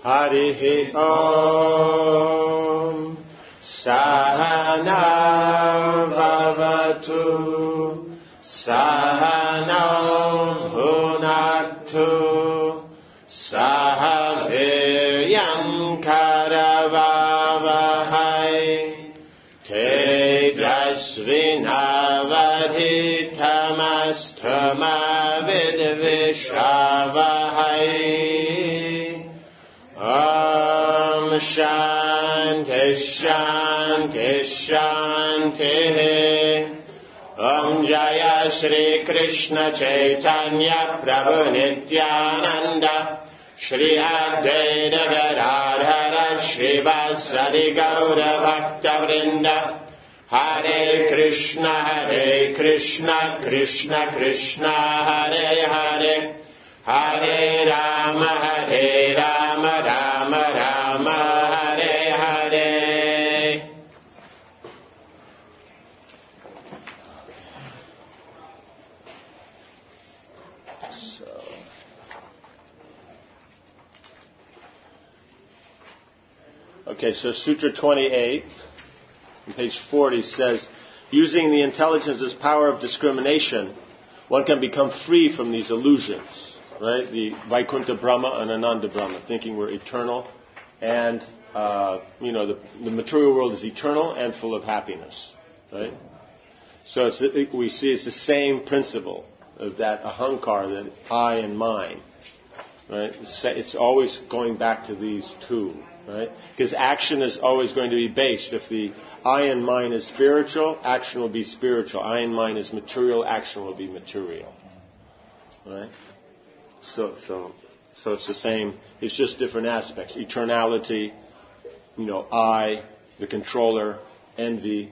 Harihi Om. Sahana Vavatu. Sahana Bhunaktu. Sahaviryam Karavavahai. Tejasvinavadhitamastu vidvishavahai. Om Shanti Shanti Shanti. Om Jaya Shri Krishna Chaitanya Prabhu Nityananda Shri Advaita Gadadhara Shri Vasadi Gaura Bhakta Vrinda. Hare Krishna Krishna Krishna Hare Hare. Hare Rama Rama Rama Hare Hare. Okay, so Sutra 28, on page 40, says, using the intelligence's power of discrimination, one can become free from these illusions, right? The Vaikuntha Brahma and Ananda Brahma, thinking we're eternal, and, the material world is eternal and full of happiness, right? So we see it's the same principle of that ahankar, that I and mine, right? It's always going back to these two. Right? Because action is always going to be based. If the I and mine is spiritual, action will be spiritual. I and mine is material, action will be material. Right? So it's the same. It's just different aspects. Eternality, I, the controller, envy,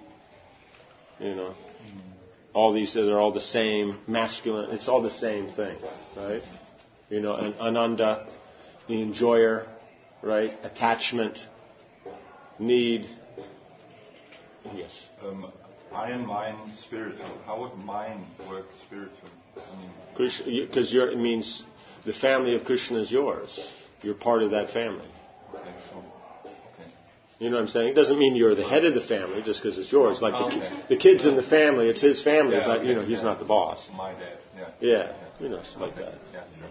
all these are all the same. Masculine, it's all the same thing. Right? And Ananda, the enjoyer. Right? Attachment, need. Yes. I and mine spiritual. How would mine work spiritual? Because it means the family of Krishna is yours. You're part of that family. Okay, so. Okay. You know what I'm saying? It doesn't mean you're the head of the family just because it's yours. Like the kid's in the family, it's his family, but he's not the boss. My dad. Yeah. Stuff like that. Yeah, sure.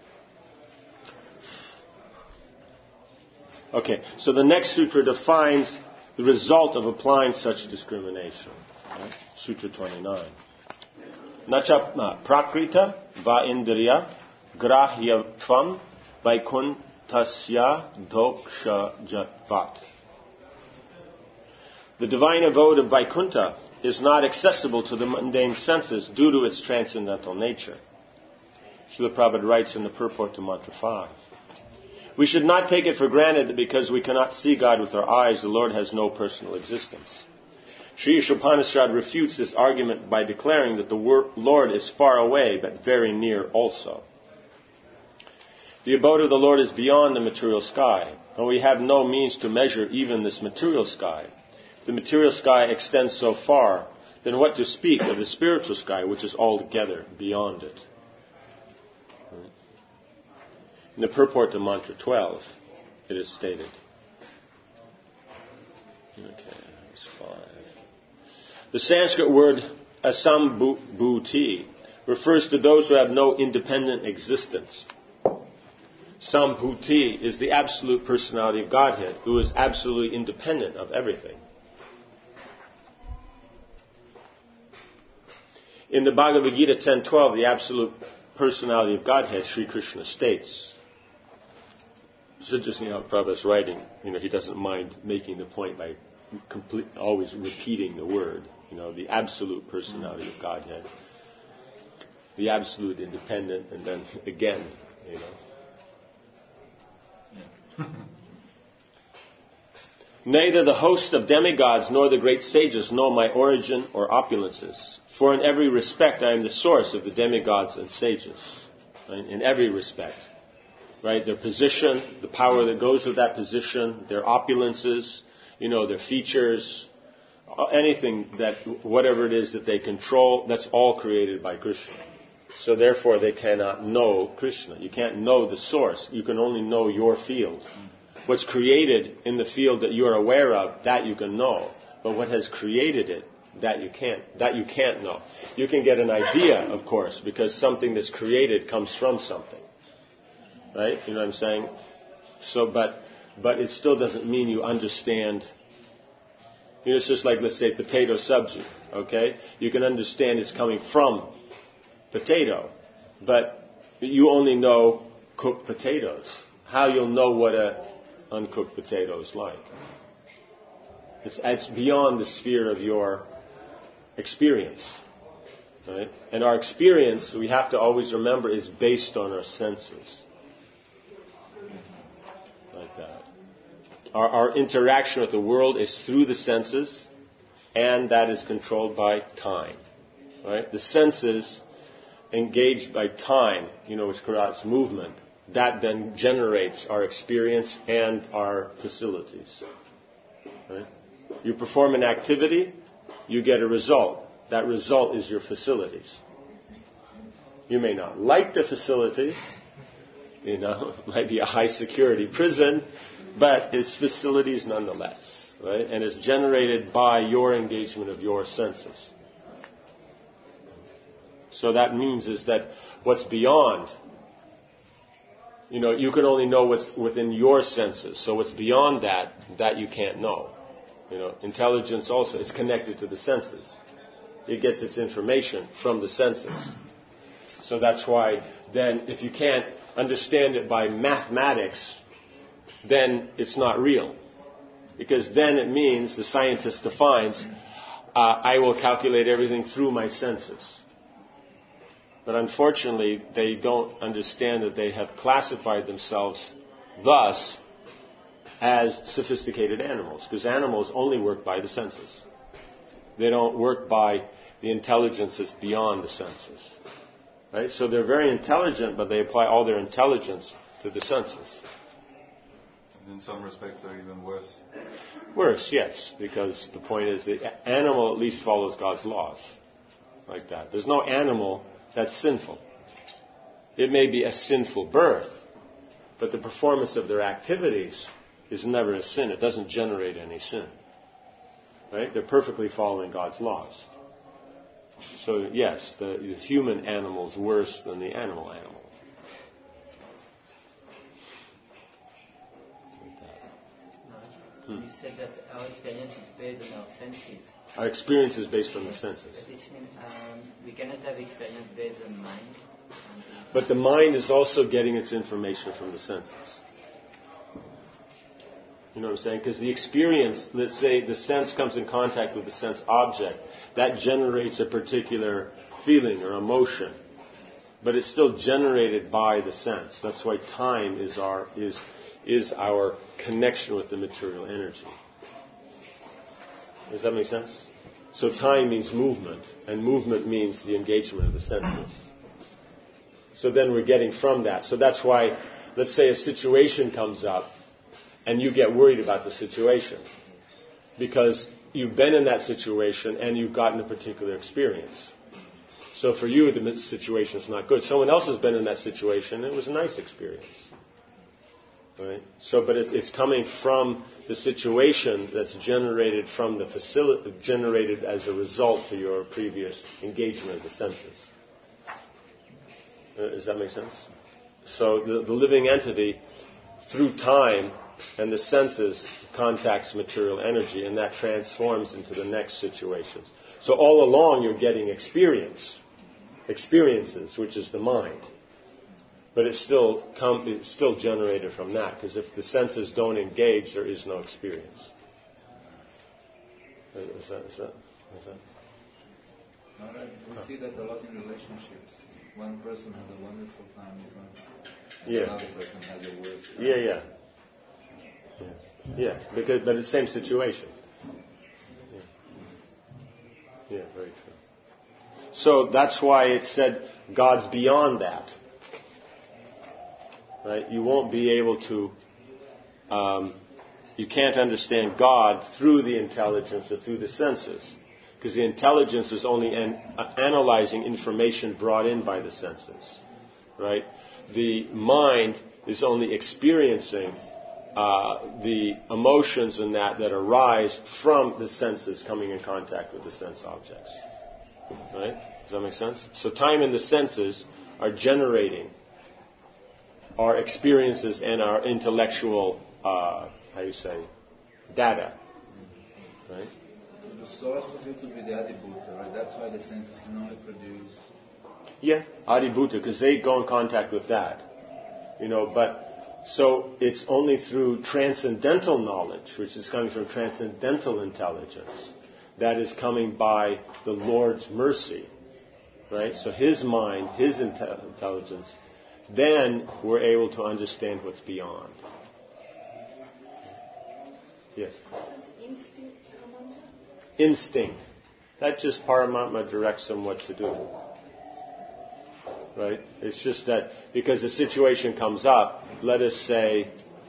Okay, so the next sutra defines the result of applying such discrimination. Right? Sutra 29. Nacha prakrita va indriya grahyatvam vaikuntasya doksha jatvat. The divine abode of Vaikuntha is not accessible to the mundane senses due to its transcendental nature. Srila Prabhupada writes in the purport to Mantra 5. We should not take it for granted that because we cannot see God with our eyes, the Lord has no personal existence. Sri Ishopanishad refutes this argument by declaring that the Lord is far away but very near also. The abode of the Lord is beyond the material sky, and we have no means to measure even this material sky. If the material sky extends so far, then what to speak of the spiritual sky, which is altogether beyond it? In the purport to Mantra 12, it is stated. Okay, that's 5. The Sanskrit word asambhuti refers to those who have no independent existence. Sambhuti is the absolute personality of Godhead, who is absolutely independent of everything. In the Bhagavad Gita 10:12, the absolute personality of Godhead, Sri Krishna states. It's interesting how Prabhupada's writing. He doesn't mind making the point by always repeating the word. The absolute personality of Godhead, the absolute independent, and then again, Neither the host of demigods nor the great sages know my origin or opulences, for in every respect I am the source of the demigods and sages. Right? In every respect. Right? Their position, the power that goes with that position, their opulences, their features, anything whatever it is that they control, that's all created by Krishna. So therefore they cannot know Krishna. You can't know the source. You can only know your field. What's created in the field that you're aware of, that you can know. But what has created it, that you can't know. You can get an idea, of course, because something that's created comes from something. Right? You know what I'm saying? So, but it still doesn't mean you understand. You know, it's just like, let's say, potato sabji. Okay? You can understand it's coming from potato, but you only know cooked potatoes. How you'll know what a uncooked potato is like? It's beyond the sphere of your experience. Right? And our experience, we have to always remember, is based on our senses. Like that. Our interaction with the world is through the senses, and that is controlled by time. Right? The senses engaged by time, which creates movement, that then generates our experience and our facilities. Right? You perform an activity, you get a result. That result is your facilities. You may not like the facilities, might be a high security prison, but it's facilities nonetheless, right? And it's generated by your engagement of your senses. So that means is that what's beyond, you can only know what's within your senses. So what's beyond that you can't know. Intelligence also is connected to the senses. It gets its information from the senses. So that's why then if you can't understand it by mathematics, then it's not real. Because then it means the scientist defines, I will calculate everything through my senses. But unfortunately, they don't understand that they have classified themselves thus as sophisticated animals. Because animals only work by the senses. They don't work by the intelligence that's beyond the senses. Right? So they're very intelligent, but they apply all their intelligence to the senses. And in some respects, they're even worse. Worse, yes. Because the point is the animal at least follows God's laws. Like that. There's no animal that's sinful. It may be a sinful birth, but the performance of their activities is never a sin. It doesn't generate any sin. Right? They're perfectly following God's laws. So yes, the human animal is worse than the animal. You said that our experience is based on our senses. Our experience is based on the senses. This means we cannot have experience based on mind. But the mind is also getting its information from the senses. You know what I'm saying? Because the experience, let's say the sense comes in contact with the sense object, that generates a particular feeling or emotion. But it's still generated by the sense. That's why time is our connection with the material energy. Does that make sense? So time means movement, and movement means the engagement of the senses. So then we're getting from that. So that's why, let's say a situation comes up, and you get worried about the situation. Because you've been in that situation, and you've gotten a particular experience. So for you, the situation is not good. Someone else has been in that situation, and it was a nice experience. Right? So, but it's coming from the situation that's generated from the facility, generated as a result to your previous engagement of the senses. Does that make sense? So the living entity, through time and the senses, contacts material energy, and that transforms into the next situations. So all along you're getting experiences, which is the mind. But it's still generated from that, because if the senses don't engage, there is no experience. Is that? All right. We see that a lot in relationships. One person has a wonderful time with one, another person has a worse time. Yeah. But it's the same situation. Yeah, very true. So that's why it said God's beyond that. Right? You won't be able to, you can't understand God through the intelligence or through the senses. because the intelligence is only analyzing information brought in by the senses, right? The mind is only experiencing the emotions and that arise from the senses coming in contact with the sense objects, right? Does that make sense? So time and the senses are generating our experiences and our intellectual, data, right? The source of it would be the Adibhuta, right? That's why the senses can only produce. Yeah, Adibhuta, because they go in contact with that, but so it's only through transcendental knowledge, which is coming from transcendental intelligence, that is coming by the Lord's mercy, right? So His mind, His intelligence, then we're able to understand what's beyond. Yes? Does instinct come under? Instinct. That just Paramatma directs them what to do. Right? It's just that because the situation comes up, let us say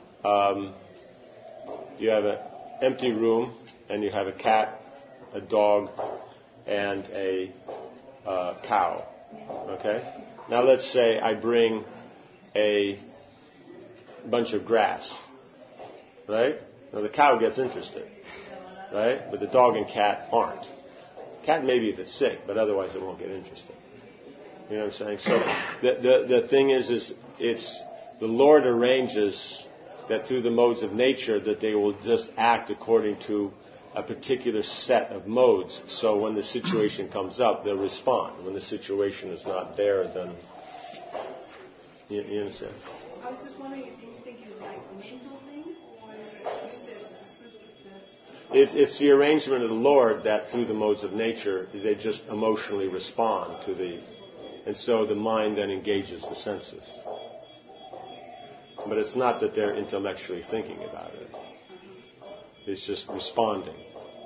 you have an empty room and you have a cat, a dog, and a cow. Okay? Now let's say I bring a bunch of grass. Right? Now the cow gets interested. Right? But the dog and cat aren't. Cat may be a bit sick, but otherwise it won't get interested. You know what I'm saying? So the thing is it's the Lord arranges that through the modes of nature that they will just act according to a particular set of modes. So when the situation comes up, they'll respond. When the situation is not there, then you understand? I was just wondering if instinct is like a mental thing, or is it? You said it's a super. It's the arrangement of the Lord that through the modes of nature they just emotionally respond to the. And so the mind then engages the senses. But it's not that they're intellectually thinking about it. It's just responding.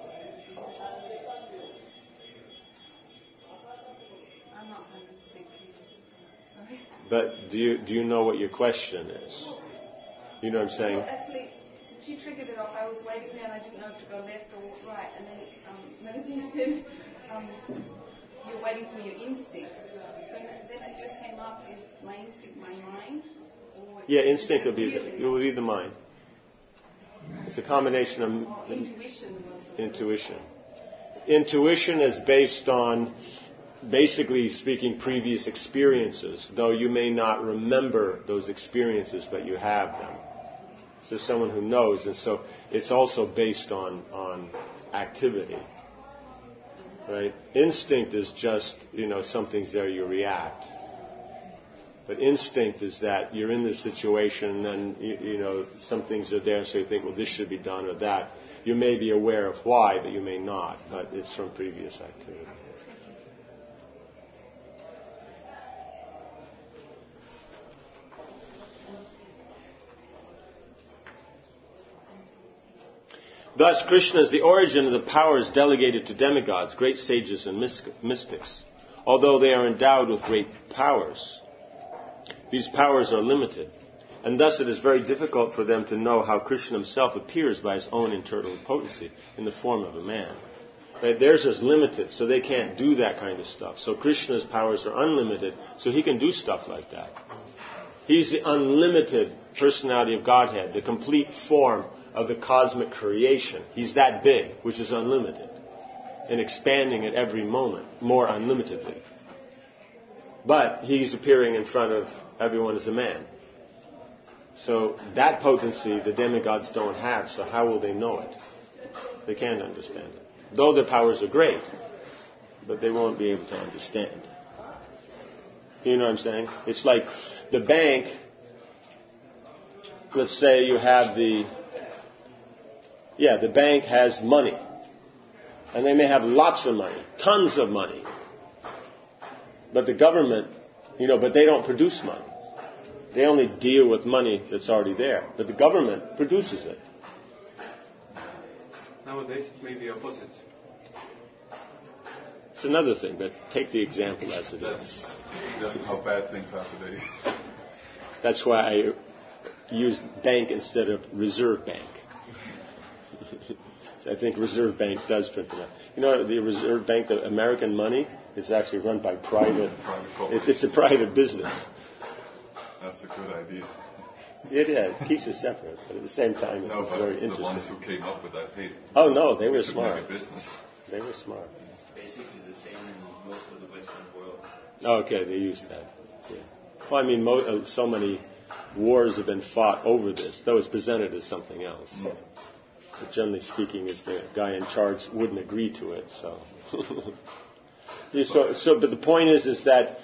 I'm not 100% clear. Sorry. But do you know what your question is? You know what I'm saying? Well, actually, she triggered it off. I was waiting there and I didn't know if to go left or right. And then Manaji said, you're waiting for your instinct. So then it just came up, is my instinct my mind? Or instinct will be the mind. It's a combination of intuition. Intuition. Intuition is based on, basically speaking, previous experiences, though you may not remember those experiences, but you have them. So someone who knows, and so it's also based on activity. Right? Instinct is just, something's there, you react. But instinct is that you're in this situation and then, some things are there, so you think, well, this should be done or that. You may be aware of why, but you may not. But it's from previous activity. Thus, Krishna is the origin of the powers delegated to demigods, great sages and mystics. Although they are endowed with great powers, these powers are limited. And thus it is very difficult for them to know how Krishna himself appears by his own internal potency in the form of a man. Right? Theirs is limited, so they can't do that kind of stuff. So Krishna's powers are unlimited, so he can do stuff like that. He's the unlimited personality of Godhead, the complete form of the cosmic creation. He's that big, which is unlimited, and expanding at every moment, more unlimitedly. But he's appearing in front of everyone as a man. So that potency the demigods don't have, so how will they know it? They can't understand it. Though their powers are great, but they won't be able to understand. You know what I'm saying? It's like the bank, let's say you have the bank has money. And they may have lots of money, tons of money. But the government, but they don't produce money. They only deal with money that's already there. But the government produces it. Nowadays it may be opposite. It's another thing, but take the example as it is. That's just how bad things are today. That's why I used bank instead of reserve bank. I think Reserve Bank does print them out. You know, the Reserve Bank, the American money, is actually run by private. It's a private business. That's a good idea. It is. It keeps it separate, but at the same time, it's very interesting. The ones who came up with that, hey, oh no, they were smart. Make a business. They were smart. It's basically the same in most of the Western world. Okay, they used that. Yeah. Well, I mean, so many wars have been fought over this, though it's presented as something else. Mm. But generally speaking, is the guy in charge wouldn't agree to it. So, but the point is that.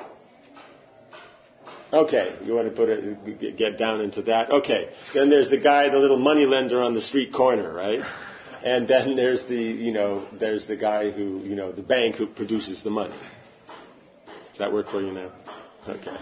Okay, you want to get down into that? Okay, then there's the guy, the little money lender on the street corner, right? And then there's the guy who, the bank who produces the money. Does that work for you now? Okay.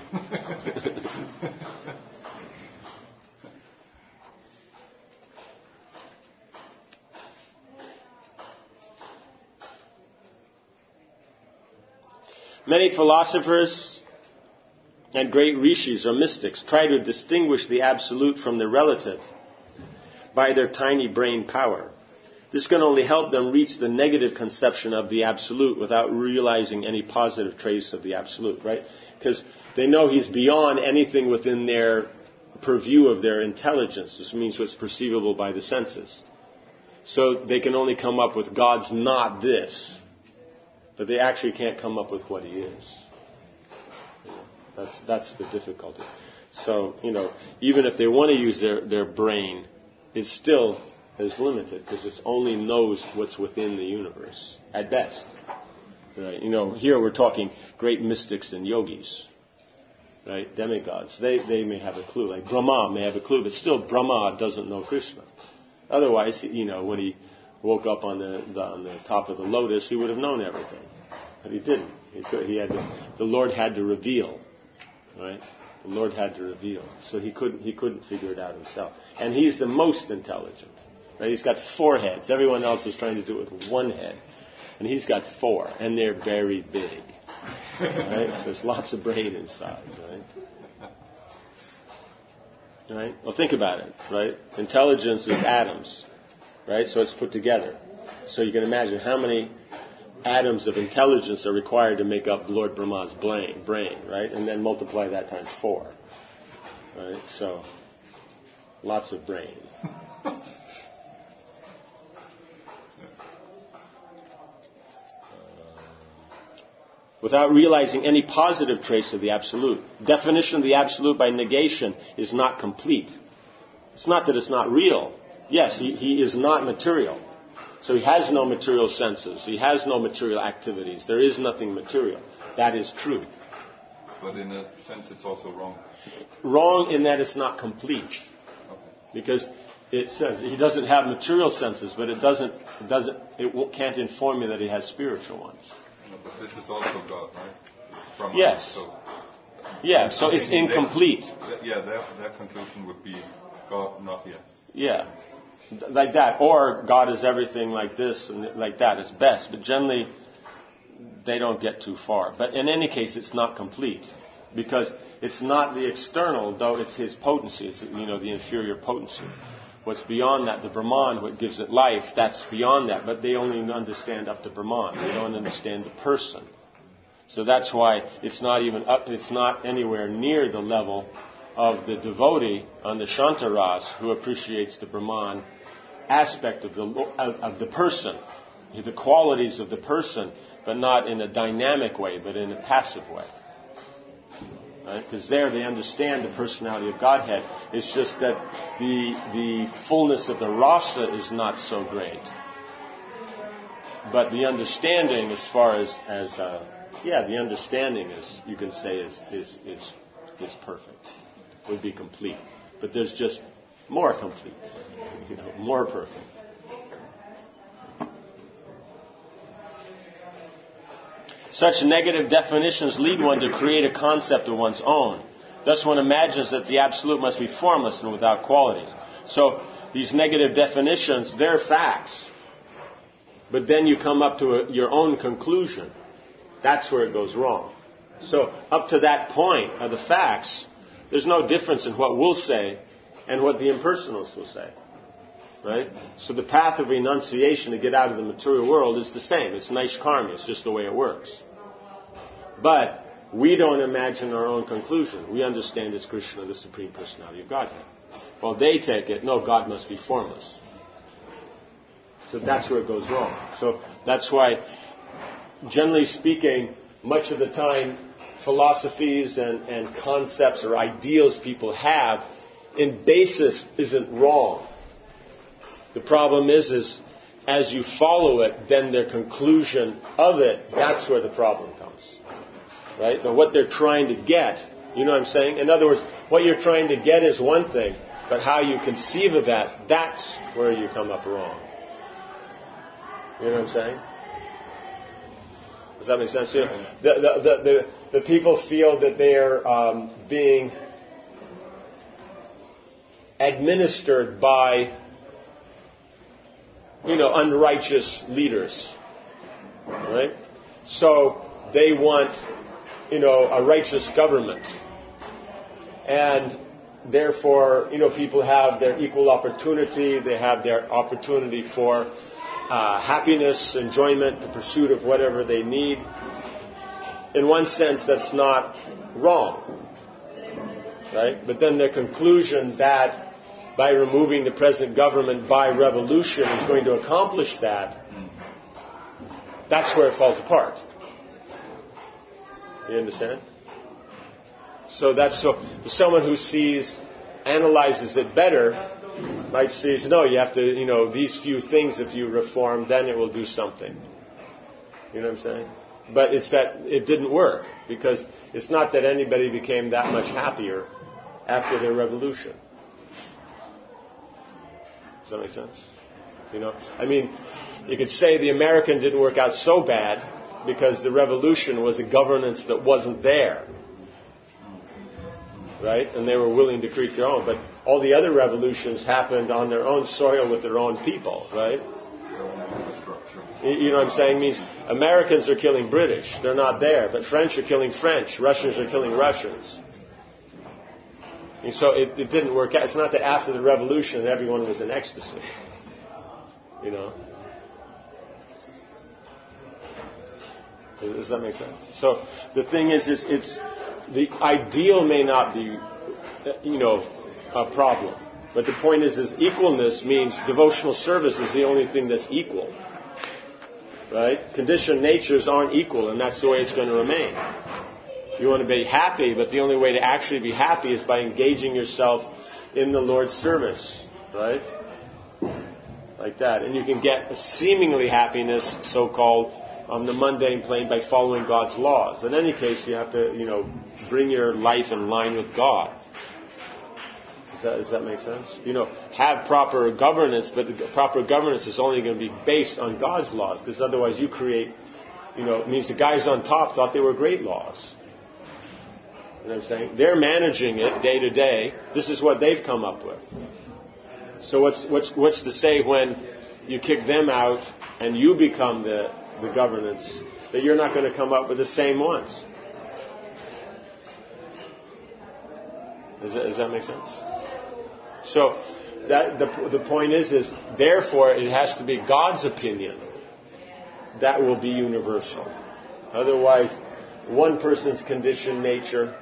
Many philosophers and great rishis or mystics try to distinguish the absolute from the relative by their tiny brain power. This can only help them reach the negative conception of the absolute without realizing any positive trace of the absolute, right? Because they know he's beyond anything within their purview of their intelligence. This means what's perceivable by the senses. So they can only come up with God's not this, but they actually can't come up with what he is. That's the difficulty. So, even if they want to use their brain, it still is limited because it only knows what's within the universe, at best. Right? Here we're talking great mystics and yogis, right? Demigods. They may have a clue. Like Brahma may have a clue, but still Brahma doesn't know Krishna. Otherwise, when he woke up on the top of the lotus, he would have known everything. But he didn't. The Lord had to reveal. Right? The Lord had to reveal. So he couldn't figure it out himself. And he's the most intelligent. Right? He's got 4 heads. Everyone else is trying to do it with 1 head. And he's got 4. And they're very big. Right? So there's lots of brain inside. Right? Right? Well, think about it. Right? Intelligence is atoms. Right? So it's put together. So you can imagine how many atoms of intelligence are required to make up Lord Brahma's brain, right? And then multiply that times 4. Right? So, lots of brain. Without realizing any positive trace of the absolute. Definition of the absolute by negation is not complete. It's not that it's not real. Yes, he is not material. So he has no material senses. He has no material activities. There is nothing material. That is true. But in a sense, it's also wrong. Wrong in that it's not complete. Because it says he doesn't have material senses, but it can't inform you that he has spiritual ones. No, but this is also God, right? It's Brahman, yes. So it's incomplete. Their conclusion would be God not yet. Yeah. Like that, or God is everything like this and like that. It's best, but generally they don't get too far. But in any case, it's not complete because it's not the external, though it's his potency. It's the inferior potency. What's beyond that, the Brahman, what gives it life, that's beyond that. But they only understand up to Brahman. They don't understand the person. So that's why it's not anywhere near the level of the devotee on the Shantaras who appreciates the Brahman aspect of the person, the qualities of the person, but not in a dynamic way, but in a passive way. Right? Because there they understand the personality of Godhead. It's just that the fullness of the rasa is not so great. But the understanding, as far as the understanding is, you can say is perfect. Would be complete. But there's just more complete, more perfect. Such negative definitions lead one to create a concept of one's own. Thus one imagines that the absolute must be formless and without qualities. So these negative definitions, they're facts. But then you come up to your own conclusion. That's where it goes wrong. So up to that point of the facts, there's no difference in what we'll say and what the impersonalists will say. Right? So the path of renunciation to get out of the material world is the same. It's Naishkarmya. It's just the way it works. But we don't imagine our own conclusion. We understand it's Krishna, the Supreme Personality of Godhead. Well, they take it, no, God must be formless. So that's where it goes wrong. So that's why, generally speaking, much of the time, philosophies and concepts or ideals people have, in basis, isn't wrong. The problem is as you follow it, then their conclusion of it, that's where the problem comes. Right? Now what they're trying to get, you know what I'm saying? In other words, what you're trying to get is one thing, but how you conceive of that, that's where you come up wrong. You know what I'm saying? Does that make sense? You know, the people feel that they're being administered by, unrighteous leaders, right? So they want, a righteous government, and therefore, people have their equal opportunity. They have their opportunity for happiness, enjoyment, the pursuit of whatever they need. In one sense, that's not wrong, right? But then their conclusion that by removing the present government by revolution is going to accomplish that, that's where it falls apart. You understand? So someone who analyzes it better, might say, no, you have to, these few things, if you reform, then it will do something. You know what I'm saying? But it's that it didn't work, because it's not that anybody became that much happier after the revolution. Does that make sense? You could say the American didn't work out so bad because the revolution was a governance that wasn't there. Right? And they were willing to create their own. But all the other revolutions happened on their own soil with their own people, right? You know what I'm saying? It means Americans are killing British. They're not there. But French are killing French. Russians are killing Russians. And so it didn't work out. It's not that after the revolution everyone was in ecstasy. Does that make sense? So the thing is it's the ideal may not be, a problem. But the point is equalness means devotional service is the only thing that's equal. Right? Conditioned natures aren't equal, and that's the way it's going to remain. You want to be happy, but the only way to actually be happy is by engaging yourself in the Lord's service. Right? Like that. And you can get seemingly happiness, so-called, on the mundane plane by following God's laws. In any case, you have to, bring your life in line with God. Does that make sense? Have proper governance, but the proper governance is only going to be based on God's laws, because otherwise you create, it means the guys on top thought they were great laws. You know what I'm saying? They're managing it day to day. This is what they've come up with. So what's to say when you kick them out and you become the governance, that you're not going to come up with the same ones? Does that make sense? So that the point is therefore it has to be God's opinion that will be universal. Otherwise, one person's conditioned nature,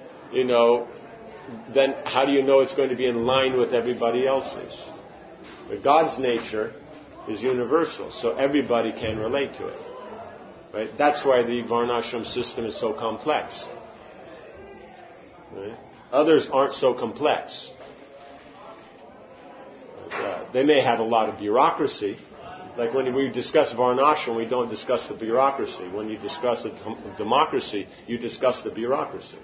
then how do you know it's going to be in line with everybody else's? But God's nature is universal, so everybody can relate to it. Right? That's why the Varnashram system is so complex. Right? Others aren't so complex. They may have a lot of bureaucracy. Like when we discuss Varnashram, we don't discuss the bureaucracy. When you discuss democracy, you discuss the bureaucracy.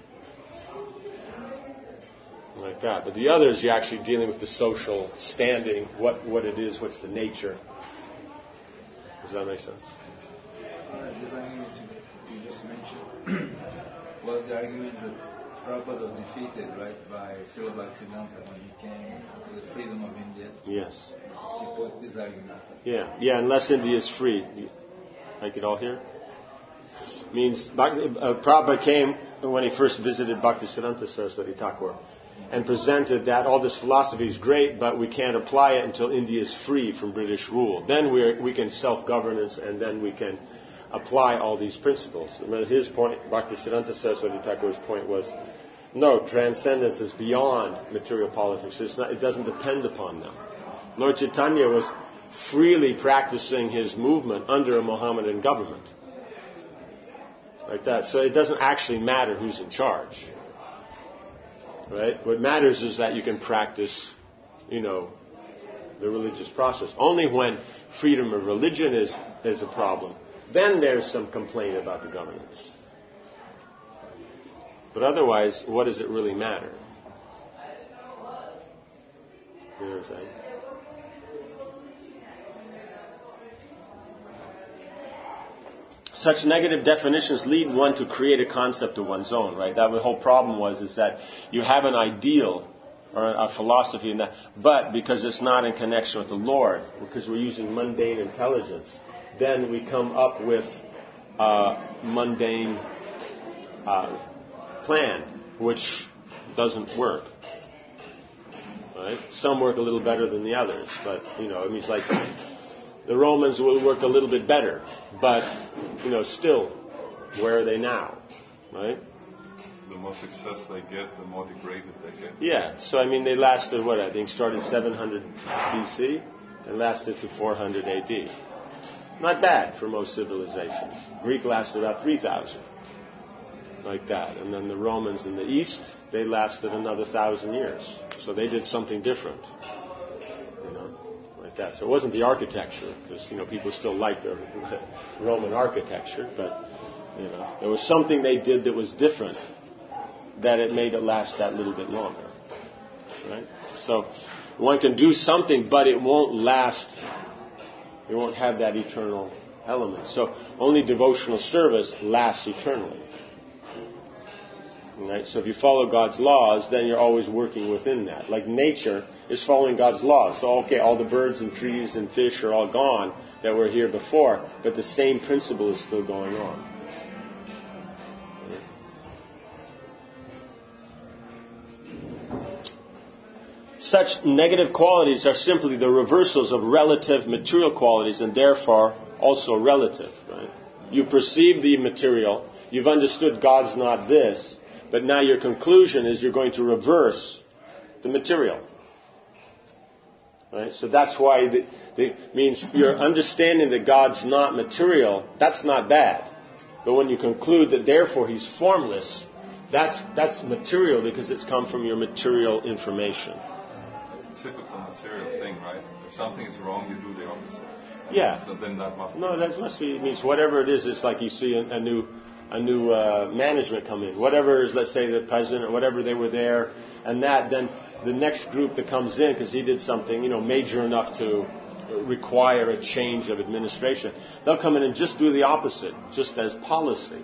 Like that. But the others, you're actually dealing with the social standing, what it is, what's the nature. Does that make sense? This argument you just mentioned was the argument that Prabhupada was defeated, right, by Srila Bhaktisiddhanta when he came to the freedom of India. Yes. He put this argument. Yeah, unless India is free. Like it all here? Means Prabhupada came when he first visited Bhaktisiddhanta Saraswati Thakur. and presented that all this philosophy is great, but we can't apply it until India is free from British rule. Then we can self-governance, and then we can apply all these principles. And his point, Bhaktisiddhanta Saraswati Thakur's point was, no, transcendence is beyond material politics. It doesn't depend upon them. Lord Chaitanya was freely practicing his movement under a Mohammedan government. Like that. So it doesn't actually matter who's in charge. Right? What matters is that you can practice, the religious process. Only when freedom of religion is a problem, then there's some complaint about the governance. But otherwise, what does it really matter? You know what I'm saying? Such negative definitions lead one to create a concept of one's own, right? That the whole problem is that you have an ideal or a philosophy in that, but because it's not in connection with the Lord, because we're using mundane intelligence, then we come up with a mundane plan, which doesn't work. Right? Some work a little better than the others, but it means like the Romans will work a little bit better, but still, where are they now? Right? The more success they get, the more degraded they get. Yeah, so they lasted, started 700 BC and lasted to 400 AD. Not bad for most civilizations. Greek lasted about 3,000, like that. And then the Romans in the East, they lasted another 1,000 years. So they did something different, like that. So it wasn't the architecture, because, people still like the Roman architecture, but, there was something they did that was different, that it made it last that little bit longer, right? So one can do something, but it won't last. It won't have that eternal element. So only devotional service lasts eternally. Right? So if you follow God's laws, then you're always working within that. Like nature is following God's laws. So all the birds and trees and fish are all gone that were here before, but the same principle is still going on. Such negative qualities are simply the reversals of relative material qualities, and therefore also relative. Right? You perceive the material, you've understood God's not this, but now your conclusion is you're going to reverse the material. Right? So that's why it means your understanding that God's not material, that's not bad. But when you conclude that therefore He's formless, that's material because it's come from your material information. Typical material thing, right? If something is wrong, you do the opposite. Yeah. So then that must. No, that must be. It means whatever it is. It's like you see a new management come in. Whatever is, let's say the president or whatever, they were there, and then the next group that comes in because he did something major enough to require a change of administration. They'll come in and just do the opposite, just as policy.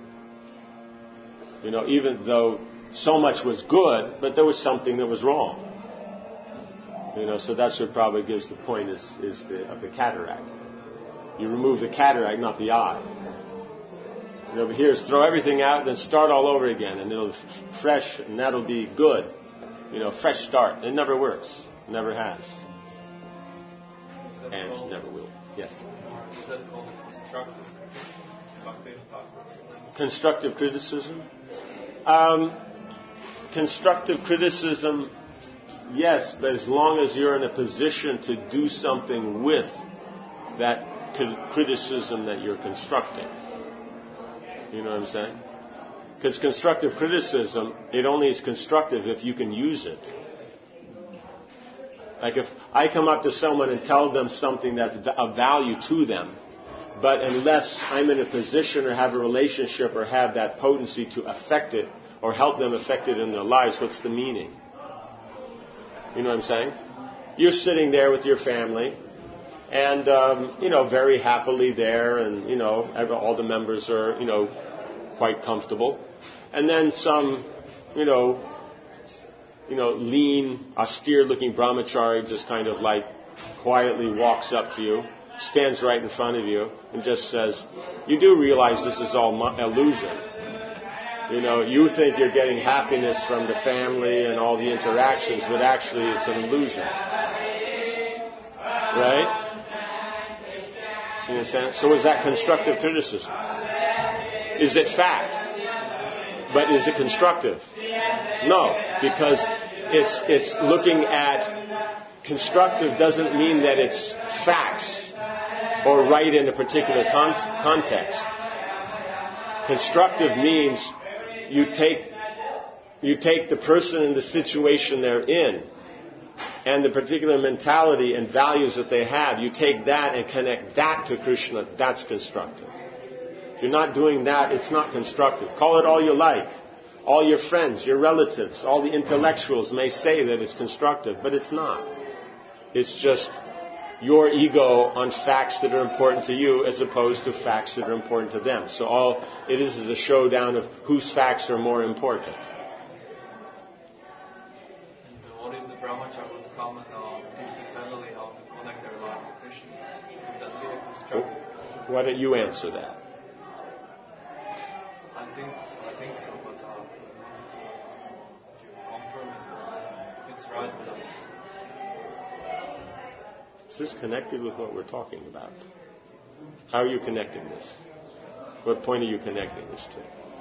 Even though so much was good, but there was something that was wrong. So that's what probably gives the point is the cataract. You remove the cataract, not the eye. Over here is throw everything out and then start all over again, and it'll fresh, and that'll be good. Fresh start. It never works. Never has. And never will. Yes. Is that called Constructive constructive? criticism? Constructive criticism, yes, but as long as you're in a position to do something with that criticism that you're constructing. You know what I'm saying? Because constructive criticism, it only is constructive if you can use it. Like if I come up to someone and tell them something that's of value to them, but unless I'm in a position or have a relationship or have that potency to affect it or help them affect it in their lives, what's the meaning? You know what I'm saying? You're sitting there with your family and, very happily there and, all the members are, quite comfortable. And then some, lean, austere-looking brahmachari just kind of like quietly walks up to you, stands right in front of you, and just says, "You do realize this is all illusion." You think you're getting happiness from the family and all the interactions, but actually it's an illusion. Right? You understand? So is that constructive criticism? Is it fact? But is it constructive? No, because it's looking at constructive doesn't mean that it's facts or right in a particular context. Constructive means you take the person and the situation they're in and the particular mentality and values that they have, you take that and connect that to Krishna. That's constructive. If you're not doing that, it's not constructive. Call it all you like. All your friends, your relatives, all the intellectuals may say that it's constructive, but it's not. It's just your ego on facts that are important to you as opposed to facts that are important to them. So all it is a showdown of whose facts are more important. And what if the brahmachari would come and teach the family how to connect their life to Krishna? Would that be a constructive? Why don't you answer that? I think so, but I wanted to confirm it. If it's right, Is this connected with what we're talking about? How are you connecting this? What point are you connecting this to?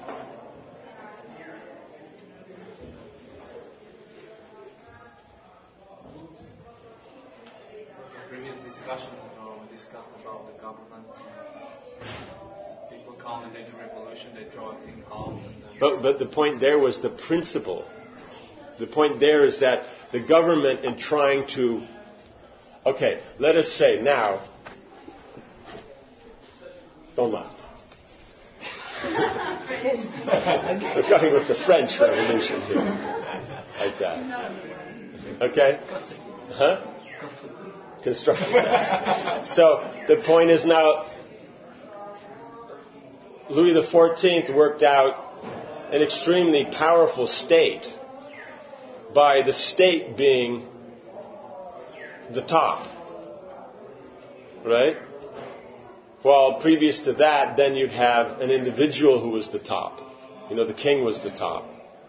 in previous discussion, we discussed about the government. People come and they do revolution, they draw a thing out. And then But the point there was the principle. The point there is that the government in trying to... Okay, let us say now... Don't laugh. We're going with the French Revolution here. Like that. Okay? Huh? Constructive. So the point is now... Louis XIV worked out an extremely powerful state by the state being the top. Right? While previous to that, then you'd have an individual who was the top. The king was the top.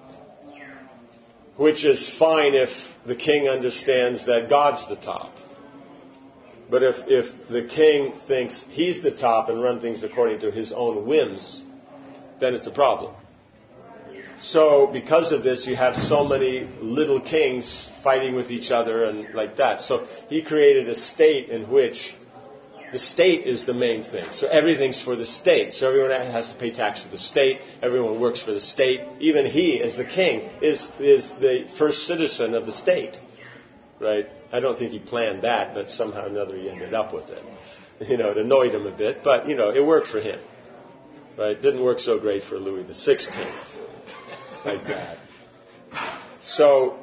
Which is fine if the king understands that God's the top. But if the king thinks he's the top and run things according to his own whims, then it's a problem. So because of this, you have so many little kings fighting with each other and like that. So he created a state in which the state is the main thing. So everything's for the state. So everyone has to pay tax to the state. Everyone works for the state. Even he, as the king, is the first citizen of the state. Right? I don't think he planned that, but somehow or another he ended up with it. It annoyed him a bit, but, it worked for him. Right? Didn't work so great for Louis XVI. Like that. So,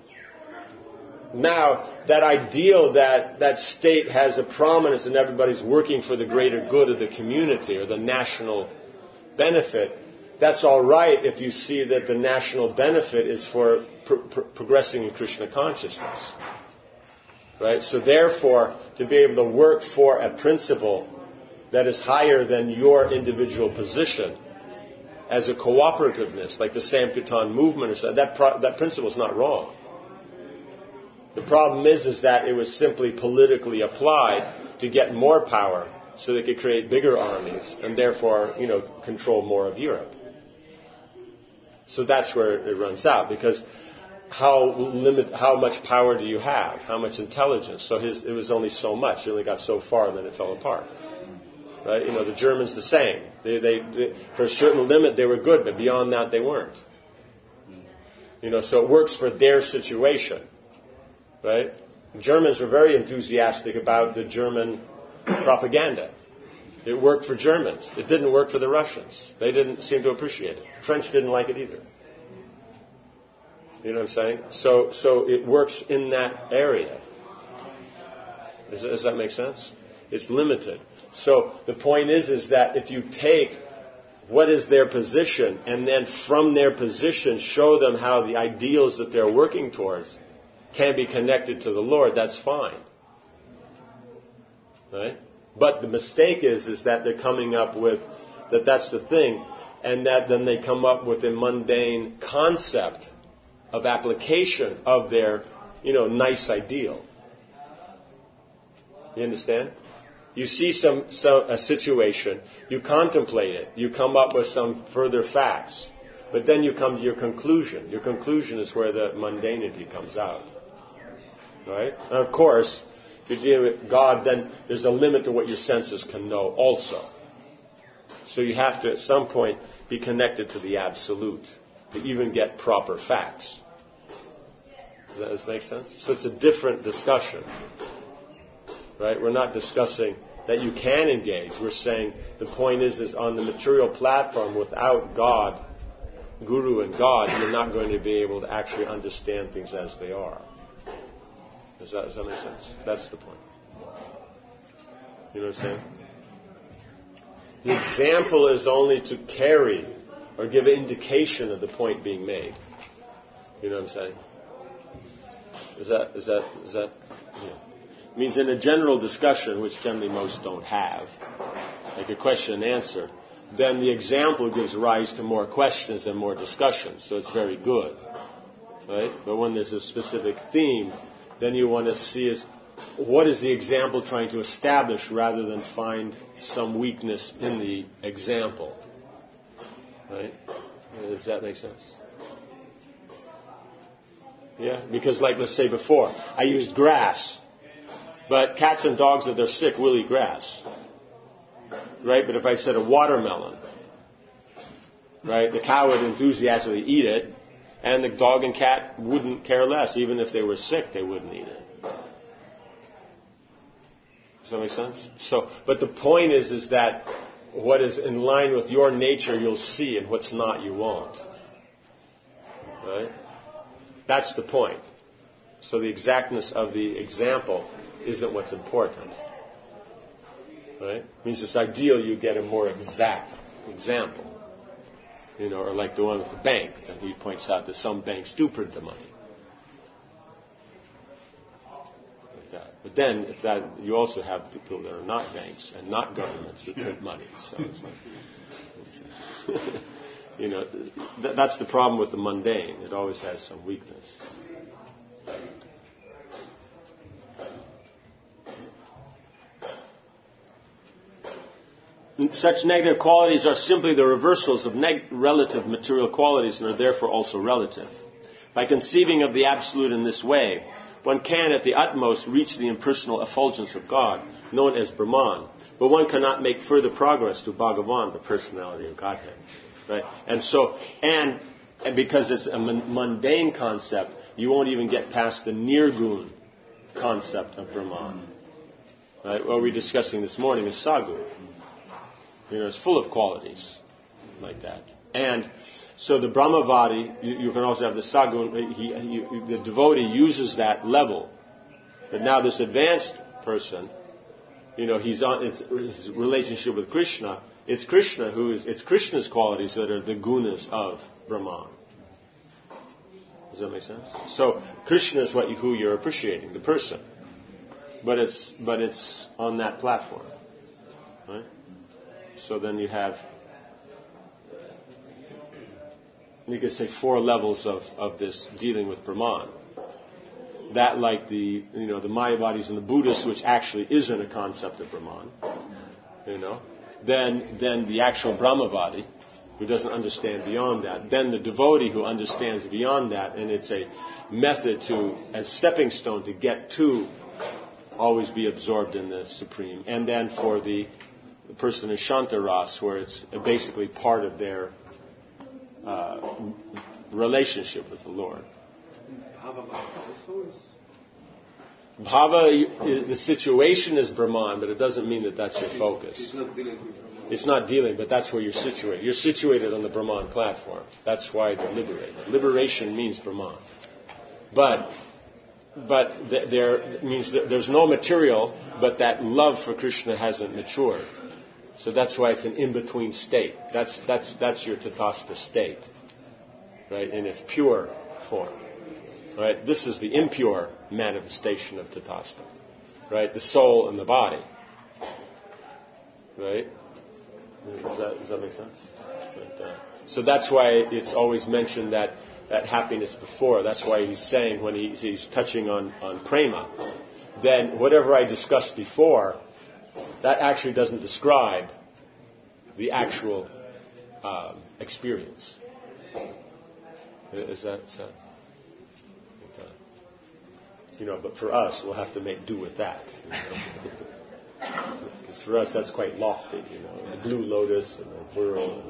now, that ideal that state has a prominence and everybody's working for the greater good of the community or the national benefit, that's all right if you see that the national benefit is for progressing in Krishna consciousness. Right? So therefore, to be able to work for a principle that is higher than your individual position as a cooperativeness, like the Sankirtan movement, or so, that principle is not wrong. The problem is that it was simply politically applied to get more power so they could create bigger armies and therefore, control more of Europe. So that's where it runs out, because how much power do you have? How much intelligence? So it was only so much. It only got so far, and then it fell apart. Right? The Germans the same. They for a certain limit they were good, but beyond that they weren't. So it works for their situation. Right? The Germans were very enthusiastic about the German propaganda. It worked for Germans. It didn't work for the Russians. They didn't seem to appreciate it. The French didn't like it either. You know what I'm saying? So it works in that area. Does that make sense? It's limited. So the point is that if you take what is their position and then from their position show them how the ideals that they're working towards can be connected to the Lord, that's fine. Right? But the mistake is that they're coming up with that that's the thing, and that then they come up with a mundane concept of application of their, nice ideal. You understand? You see a situation, you contemplate it, you come up with some further facts, but then you come to your conclusion. Your conclusion is where the mundanity comes out. Right? And of course, if you're dealing with God, then there's a limit to what your senses can know also. So you have to, at some point, be connected to the absolute to even get proper facts. Does that make sense? So it's a different discussion. Right? We're not discussing that you can engage. We're saying the point is on the material platform, without God, Guru and God, you're not going to be able to actually understand things as they are. Does that make sense? That's the point. You know what I'm saying? The example is only to carry or give an indication of the point being made. You know what I'm saying? Is that? Yeah. It means in a general discussion, which generally most don't have, like a question and answer, then the example gives rise to more questions and more discussions. So it's very good, right? But when there's a specific theme, then you want to see is what is the example trying to establish rather than find some weakness in the example. Right? Does that make sense? Yeah? Because like let's say before, I used grass. But cats and dogs, if they're sick, will eat grass. Right? But if I said a watermelon, right, the cow would enthusiastically eat it, and the dog and cat wouldn't care less. Even if they were sick, they wouldn't eat it. Does that make sense? So, but the point is that what is in line with your nature, you'll see, and what's not, you won't. Right? That's the point. So the exactness of the example isn't what's important. Right? It means it's ideal you get a more exact example. Or like the one with the bank, that he points out that some banks do print the money. Like that. But then, if that, you also have people that are not banks and not governments that print money. So it's like, that's the problem with the mundane. It always has some weakness. Such negative qualities are simply the reversals of relative material qualities and are therefore also relative. By conceiving of the Absolute in this way, one can at the utmost reach the impersonal effulgence of God, known as Brahman, but one cannot make further progress to Bhagavan, the personality of Godhead. Right? And because it's a mundane concept, you won't even get past the Nirgun concept of Brahman. Right? What we're discussing this morning is Sagu. It's full of qualities like that. And so the Brahmavadi, you can also have the Sagun, the devotee uses that level. But now this advanced person, he's on his relationship with Krishna. It's Krishna's qualities that are the gunas of Brahman. Does that make sense? So Krishna is who you're appreciating, the person. But it's on that platform. Right? So then you could say 4 levels of this dealing with Brahman. That, like the Mayavadis and the Buddhists, which actually isn't a concept of Brahman, Then the actual Brahmavadi, who doesn't understand beyond that. Then the devotee who understands beyond that, and it's a method as stepping stone to get to always be absorbed in the Supreme. And then for the person in Shantaras, where it's basically part of their relationship with the Lord. Bhava, the situation is Brahman, but it doesn't mean that that's your focus. It's not dealing, but that's where you're situated. You're situated on the Brahman platform. That's why they're liberated. Liberation means Brahman. But there means that there's no material, but that love for Krishna hasn't matured. So that's why it's an in-between state. That's your Tatastha state, right? In its pure form, right? This is the impure manifestation of Tatastha, right? The soul and the body, right? Does that make sense? So that's why it's always mentioned that happiness before. That's why he's saying when he's touching on prema, then whatever I discussed before, that actually doesn't describe the actual experience. Is that but for us, we'll have to make do with that. Because for us, that's quite lofty, the blue lotus and the whirl.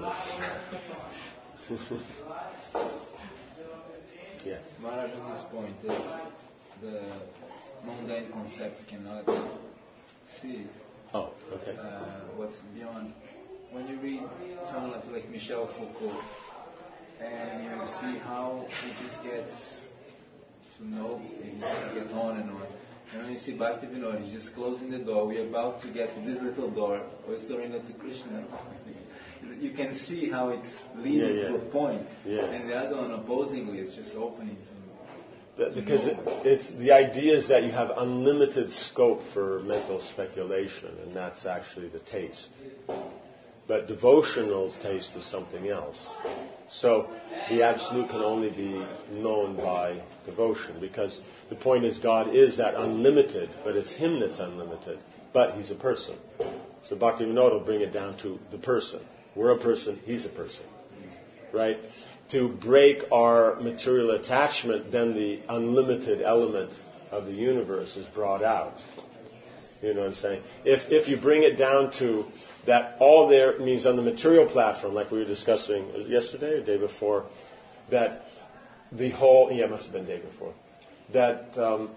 Yes. Maharaj, at this point, the mundane concepts cannot see what's beyond. When you read someone like Michel Foucault, and you see how he just gets to know, he just gets on and on. And when you see Bhaktivinoda, he's just closing the door. We're about to get to this little door. We're surrender to Krishna. You can see how it's leading to a point. Yeah. And the other one, opposingly, it's just opening to because it's the idea is that you have unlimited scope for mental speculation, and that's actually the taste. But devotional taste is something else. So the Absolute can only be known by devotion, because the point is God is that unlimited, but it's Him that's unlimited. But He's a person. So Bhaktivinoda will bring it down to the person. We're a person, He's a person. Right? To break our material attachment, then the unlimited element of the universe is brought out. You know what I'm saying? If you bring it down to that all there means on the material platform, like we were discussing yesterday or day before, that the whole, it must have been day before, that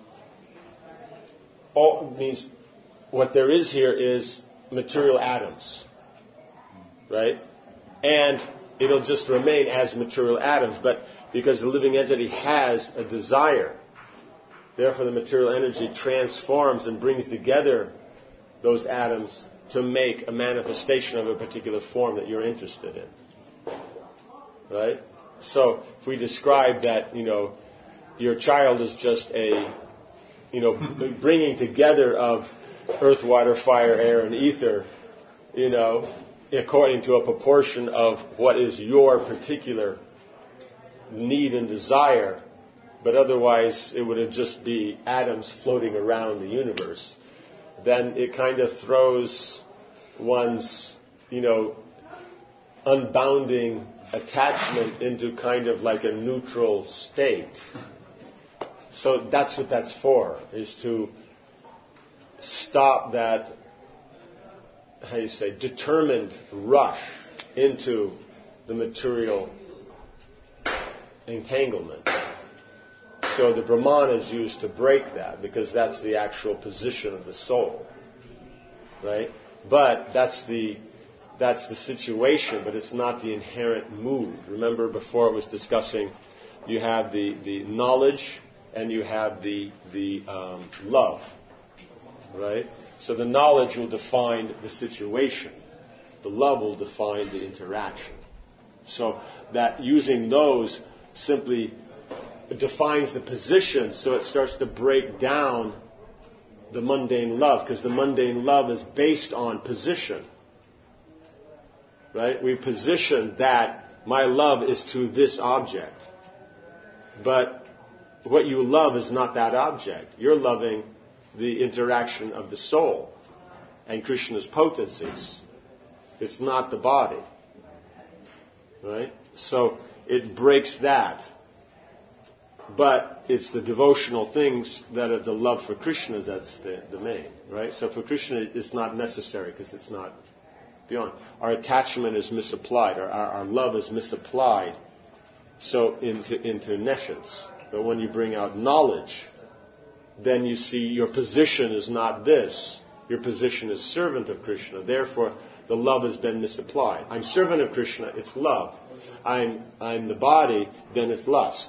all means what there is here is material atoms, right? And it'll just remain as material atoms, but because the living entity has a desire, therefore the material energy transforms and brings together those atoms to make a manifestation of a particular form that you're interested in. Right? So if we describe that, your child is just a, bringing together of earth, water, fire, air, and ether, according to a proportion of what is your particular need and desire, but otherwise it would just be atoms floating around the universe, then it kind of throws one's, unbounding attachment into kind of like a neutral state. So that's what that's for, is to stop that, determined rush into the material entanglement. So the Brahman is used to break that, because that's the actual position of the soul, right? But that's the situation, but it's not the inherent mood. Remember, before it was discussing, you have the knowledge and you have the love, right? So the knowledge will define the situation. The love will define the interaction. So that using those simply defines the position, so it starts to break down the mundane love, because the mundane love is based on position. Right? We position that my love is to this object. But what you love is not that object. You're loving the interaction of the soul and Krishna's potencies. It's not the body. Right? So it breaks that. But it's the devotional things that are the love for Krishna that's the main, right? So for Krishna, it's not necessary because it's not beyond. Our attachment is misapplied. Our love is misapplied. So into nescience. But when you bring out knowledge, then you see your position is not this. Your position is servant of Krishna. Therefore, the love has been misapplied. I'm servant of Krishna, it's love. I'm the body, then it's lust.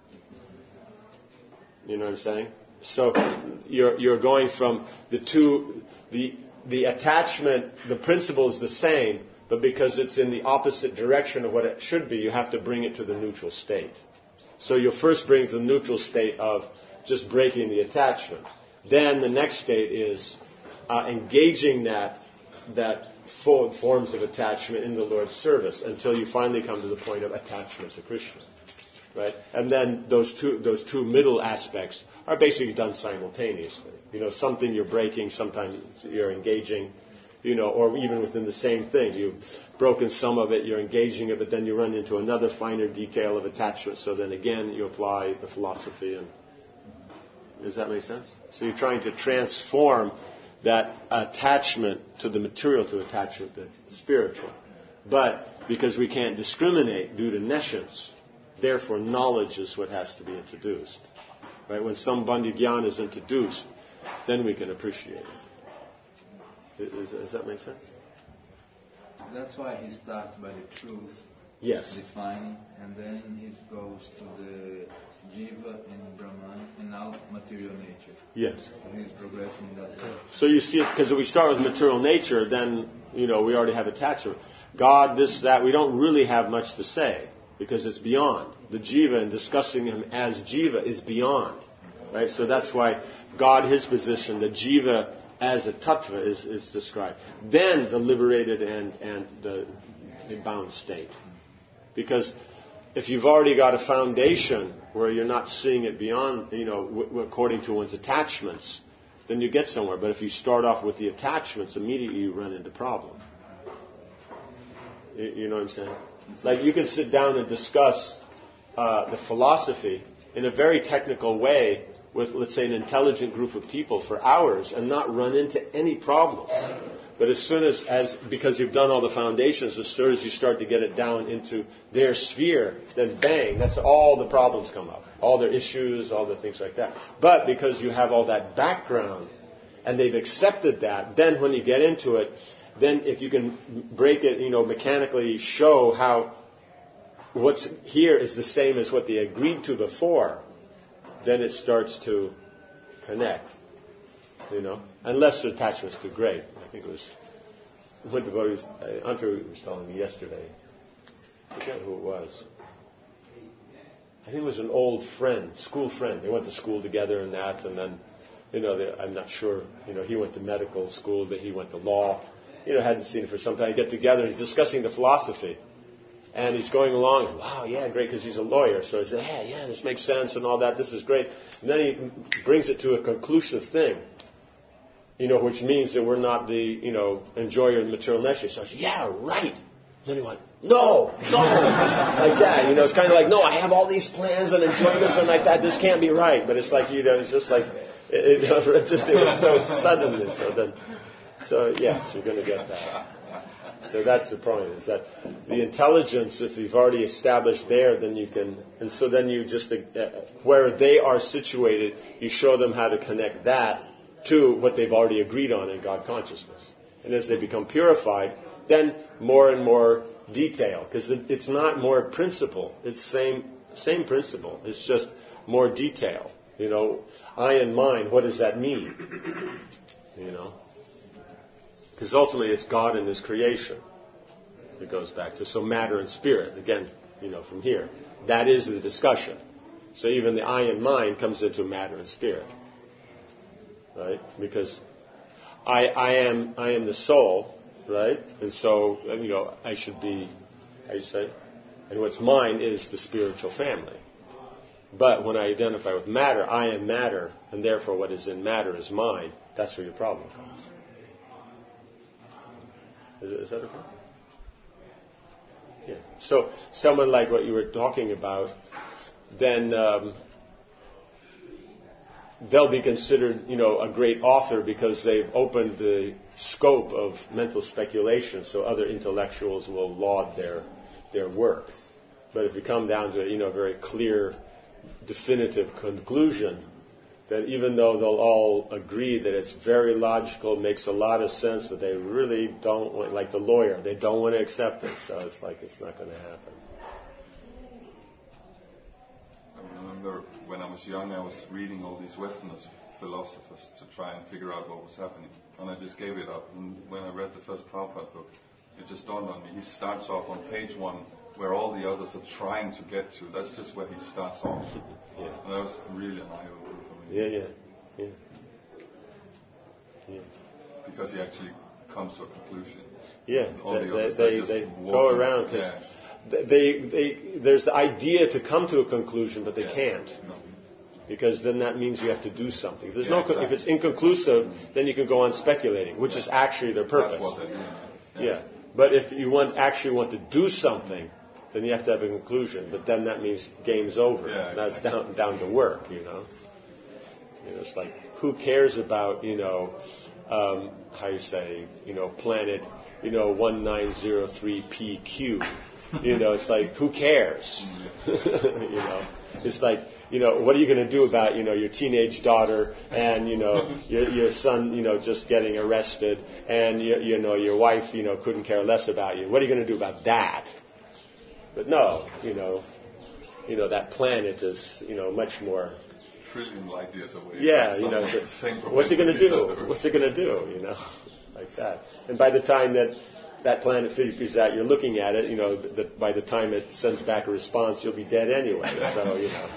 You know what I'm saying? So you're going from the two, the attachment, the principle is the same, but because it's in the opposite direction of what it should be, you have to bring it to the neutral state. So you'll first bring it to the neutral state of just breaking the attachment. Then the next state is engaging that forms of attachment in the Lord's service until you finally come to the point of attachment to Krishna, right? And then those two middle aspects are basically done simultaneously. Something you're breaking, sometimes you're engaging, or even within the same thing. You've broken some of it, you're engaging it, but then you run into another finer detail of attachment. So then again, you apply the philosophy. And does that make sense? So you're trying to transform that attachment to the material to attachment to the spiritual. But because we can't discriminate due to nescience, therefore knowledge is what has to be introduced. Right? When some Bandhi Gyan is introduced, then we can appreciate it. Does that make sense? That's why he starts by the truth, yes, defining, and then he goes to the Jiva and Brahman, and now material nature. Yes. So he's progressing that way. So you see it, because if we start with material nature, then, we already have attachment. God, this, that, we don't really have much to say, because it's beyond. The Jiva, and discussing him as Jiva, is beyond. Right? So that's why God, his position, the Jiva as a tattva is described. Then the liberated and the bound state. Because if you've already got a foundation where you're not seeing it beyond, according to one's attachments, then you get somewhere. But if you start off with the attachments, immediately you run into problem. You know what I'm saying? Like you can sit down and discuss the philosophy in a very technical way with, let's say, an intelligent group of people for hours and not run into any problems. But as soon as because you've done all the foundations, as soon as you start to get it down into their sphere, then bang, that's all the problems come up. All their issues, all the things like that. But because you have all that background and they've accepted that, then when you get into it, then if you can break it, mechanically show how what's here is the same as what they agreed to before, then it starts to connect. Unless the attachment's too great. I think it was Antur was telling me yesterday. I forget who it was. I think it was an old friend, school friend. They went to school together and that, and then, I'm not sure. He went to medical school, that he went to law. Hadn't seen it for some time. They get together, he's discussing the philosophy. And he's going along, wow, yeah, great, because he's a lawyer. So he said, hey, yeah, this makes sense and all that, this is great. And then he brings it to a conclusive thing, which means that we're not the, enjoyer of the material nature. So I said, yeah, right. And then he went, no, like that. It's kind of like, no, I have all these plans and enjoyments and like that. This can't be right. But it's like, it's just like, it was so sudden. So yes, you're going to get that. So that's the point, is that the intelligence, if you've already established there, then you can, and so then you just, where they are situated, you show them how to connect that to what they've already agreed on in God consciousness. And as they become purified, then more and more detail, because it's not more principle, it's same principle, it's just more detail. I and mine, what does that mean? Because ultimately it's God and His creation. It goes back to, so matter and spirit, again, from here. That is the discussion. So even the I and mine comes into matter and spirit. Right? Because I am the soul, right? And so, I should be, how you say? And what's mine is the spiritual family. But when I identify with matter, I am matter, and therefore what is in matter is mine. That's where your problem comes. Is that okay? Yeah. So someone like what you were talking about, then they'll be considered, a great author because they've opened the scope of mental speculation, so other intellectuals will laud their work. But if you come down to a very clear, definitive conclusion, that even though they'll all agree that it's very logical, makes a lot of sense, but they really don't want, like the lawyer, they don't want to accept it, so it's like it's not going to happen. I remember when I was young, I was reading all these Westerners, philosophers, to try and figure out what was happening, and I just gave it up. And when I read the first Prabhupada book, it just dawned on me. He starts off on page 1, where all the others are trying to get to. That's just where he starts off. Yeah. And that was really an eye-opener for me. Yeah. Because he actually comes to a conclusion. Yeah, All the others they go around because there's the idea to come to a conclusion, but they can't. No. Because then that means you have to do something. If there's Exactly. if it's inconclusive, then you can go on speculating, which is actually their purpose. That's what they're doing. Yeah. But if you actually want to do something, then you have to have a conclusion. But then that means game's over. Yeah, That's down to work, It's like, who cares about, how you say, planet, 1903PQ. It's like, who cares? It's like, what are you going to do about, your teenage daughter and, your son, just getting arrested and, your wife, couldn't care less about you. What are you going to do about that? But no, that planet is, much more. Trillion light years away. Yeah, what's it going to do? What's it going to do? Like that. And by the time that planet figures out you're looking at it, by the time it sends back a response, you'll be dead anyway. So,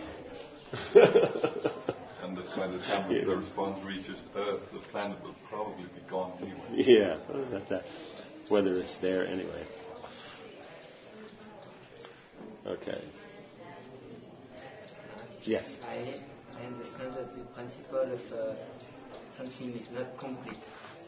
And by the time the response reaches Earth, the planet will probably be gone anyway. Yeah, not that. Whether it's there anyway. Okay. Yes. I understand that the principle of something is not complete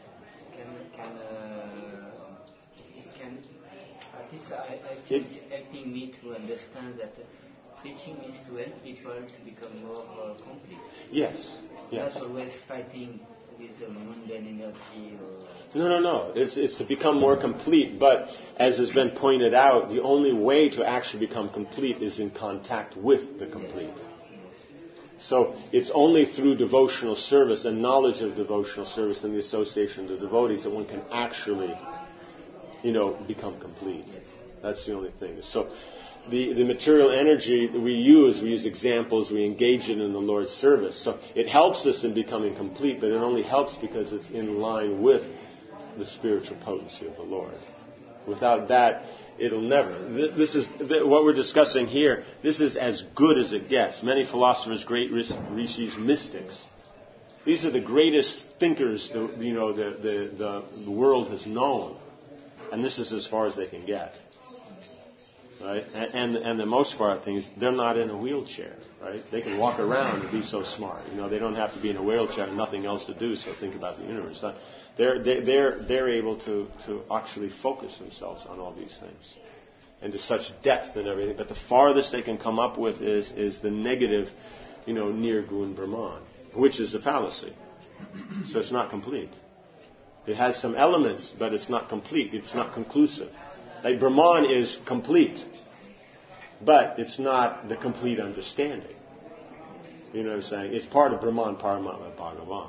can at least I think it's helping me to understand that preaching means to help people to become more complete. Yes. Not always fighting with the mundane energy. No. It's to become more complete. But as has been pointed out, the only way to actually become complete is in contact with the complete. So it's only through devotional service and knowledge of devotional service and the association of the devotees that one can actually, become complete. That's the only thing. So the material energy that we use examples, we engage it in the Lord's service. So it helps us in becoming complete, but it only helps because it's in line with the spiritual potency of the Lord. Without that, it'll never. This is what we're discussing here. This is as good as it gets. Many philosophers, great rishis, mystics. These are the greatest thinkers the world has known, and this is as far as they can get. Right? And the most part of things, they're not in a wheelchair. Right? They can walk around and be so smart. They don't have to be in a wheelchair and nothing else to do. So think about the universe. They're able to actually focus themselves on all these things, and to such depth and everything. But the farthest they can come up with is the negative, Nirgun Brahman, which is a fallacy. So it's not complete. It has some elements, but it's not complete. It's not conclusive. Like Brahman is complete, but it's not the complete understanding. You know what I'm saying? It's part of Brahman Paramatma Bhagavan.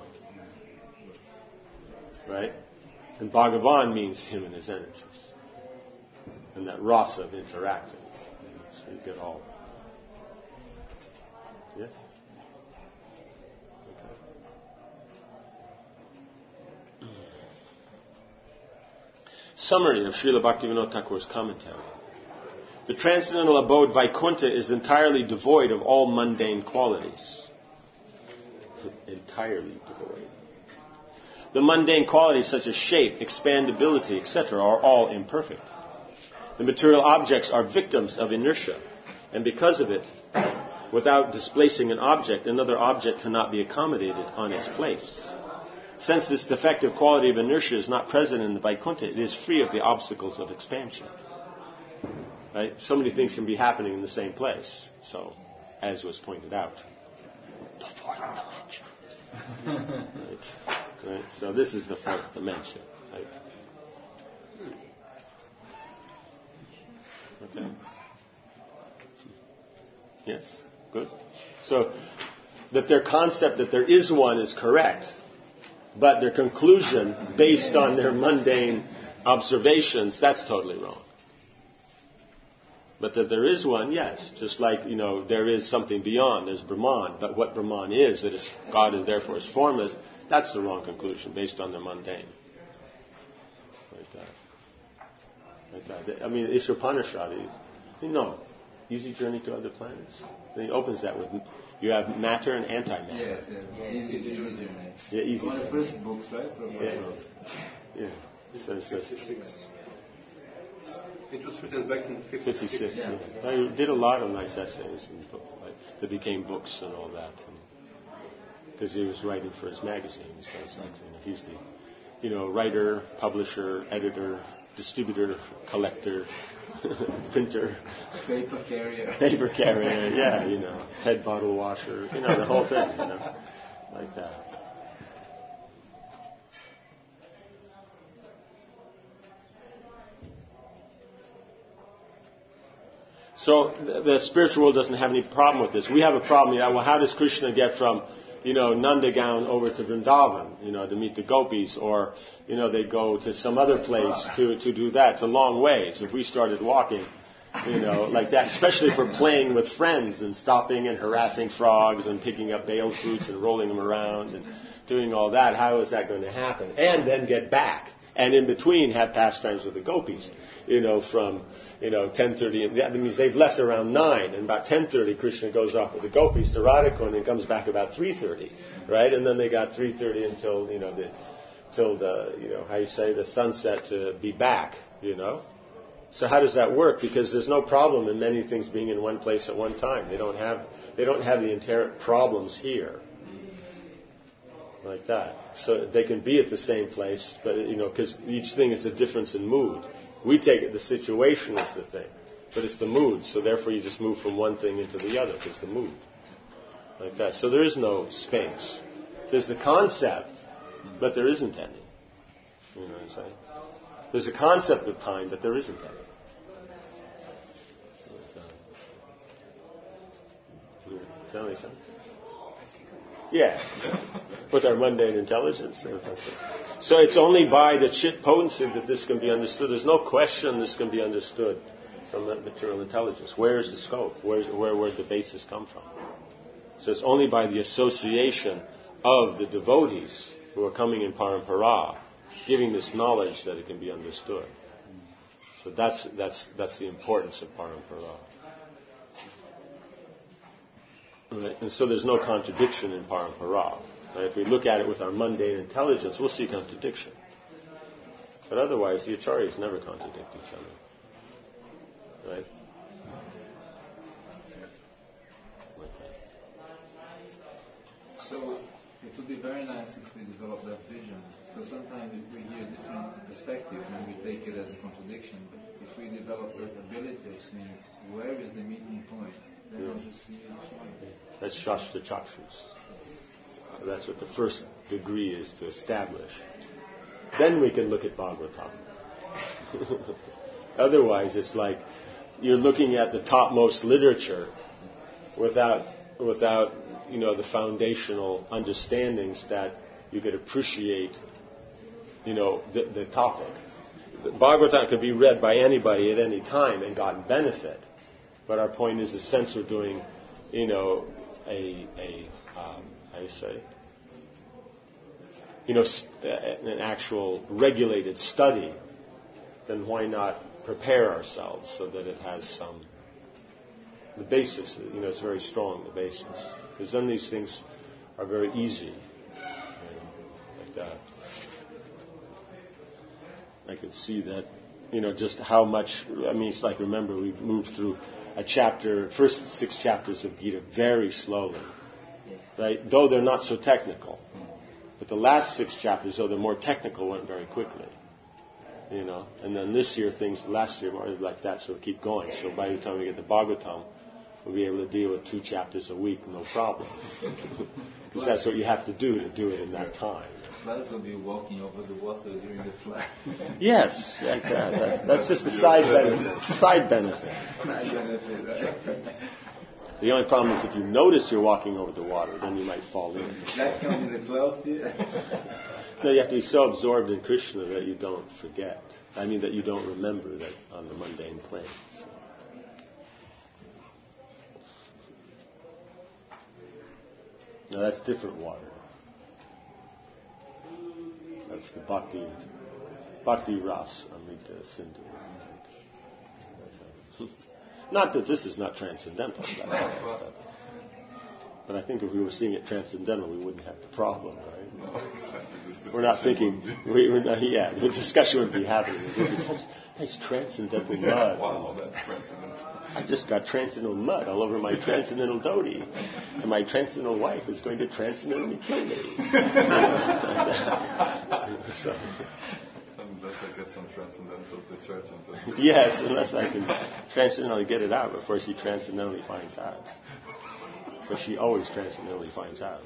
Right? And Bhagavan means him and his energies. And that rasa of interacting. So you get all. Yes? Okay. Summary of Srila Bhaktivinoda Thakur's commentary. The transcendental abode Vaikuntha is entirely devoid of all mundane qualities. Entirely devoid. The mundane qualities such as shape, expandability, etc. are all imperfect. The material objects are victims of inertia, and because of it, without displacing an object, another object cannot be accommodated on its place. Since this defective quality of inertia is not present in the Vaikuntha, it is free of the obstacles of expansion. Right? So many things can be happening in the same place. So, as was pointed out, the fourth dimension. Right? So this is the fourth dimension. Right? Okay. Yes. Good. So that their concept that there is one is correct, but their conclusion based on their mundane observations, that's totally wrong. But that there is one, yes. Just like, there is something beyond. There's Brahman. But what Brahman is, that is God is therefore his formless, that's the wrong conclusion based on their mundane. Like that. I mean, Ishopanishad is, easy journey to other planets. Then he opens that with, you have matter and antimatter. Yes, easy journey. Yeah, easy. One of the first books, right? Yeah. It was written back in 56. Yeah. I did a lot of nice essays and that became books and all that. Because he was writing for his magazine. He's the, writer, publisher, editor, distributor, collector, printer, paper carrier, head bottle washer, the whole thing, like that. So the spiritual world doesn't have any problem with this. We have a problem. Well, how does Krishna get from Nandagaon over to Vrindavan, to meet the gopis, or, they go to some other place to do that. It's a long ways. If we started walking, like that, especially for playing with friends and stopping and harassing frogs and picking up bale fruits and rolling them around and doing all that, how is that going to happen? And then get back. And in between have pastimes with the gopis, from, 10:30. That means they've left around 9, and about 10:30 Krishna goes off with the gopis to Radhakund and comes back about 3:30, right? And then they got 3:30 until, the sunset to be back, So how does that work? Because there's no problem in many things being in one place at one time. They don't have the inherent problems here. Like that. So they can be at the same place, but, because each thing is a difference in mood. We take it the situation is the thing, but it's the mood, so therefore you just move from one thing into the other, it's the mood. Like that. So there is no space. There's the concept, but there isn't any. You know what I'm saying? There's a concept of time, but there isn't any. Does that make sense? Yeah, with our mundane intelligence. So it's only by the chit potency that this can be understood. There's no question this can be understood from that material intelligence. Where is the scope? Where would the basis come from? So it's only by the association of the devotees who are coming in parampara, giving this knowledge, that it can be understood. So that's the importance of parampara. Right? And so there's no contradiction in parampara. Right? If we look at it with our mundane intelligence, we'll see contradiction. But otherwise, the acharyas never contradict each other. Right? So it would be very nice if we develop that vision. Because sometimes we hear different perspectives and we take it as a contradiction. But if we develop that ability of seeing where is the meeting point, then we'll just see it. That's Shastra Chakshus. So that's what the first degree is to establish. Then we can look at Bhagavatam. Otherwise, it's like you're looking at the topmost literature without the foundational understandings that you could appreciate, the topic. The Bhagavatam could be read by anybody at any time and gotten benefit. But our point is the sense of doing, an actual regulated study, then why not prepare ourselves so that it has the basis, it's very strong, the basis. Because then these things are very easy, like that. I could see that, just how much, it's like, remember, we've moved through first 6 chapters of Gita very slowly, right? Though they're not so technical. But the last 6 chapters, though they're more technical, went very quickly, And then last year, more like that, so we'll keep going. So by the time we get to Bhagavatam, we'll be able to deal with 2 chapters a week, no problem. Because that's what you have to do it in that time. Plus, will be walking over the water during the flood. Yes, like that. That's just the side benefit. Side benefit. The only problem is if you notice you're walking over the water, then you might fall in. That comes in the 12th year. No, you have to be so absorbed in Krishna that you don't forget. That you don't remember that on the mundane plane. So. No, that's different water. That's the Bhakti Ras Amrita Sindhu. Not that this is not transcendental, but I think if we were seeing it transcendental, we wouldn't have the problem, right? No, exactly. We're not thinking. We're not, the discussion would be happening. It would be such nice transcendental mud. Wow, that's transcendental. I just got transcendental mud all over my transcendental dhoti, and my transcendental wife is going to transcendentally kill me. So. Unless I get some transcendental detergent. Yes, unless I can transcendentally get it out before she transcendentally finds out. But she always transcendentally finds out.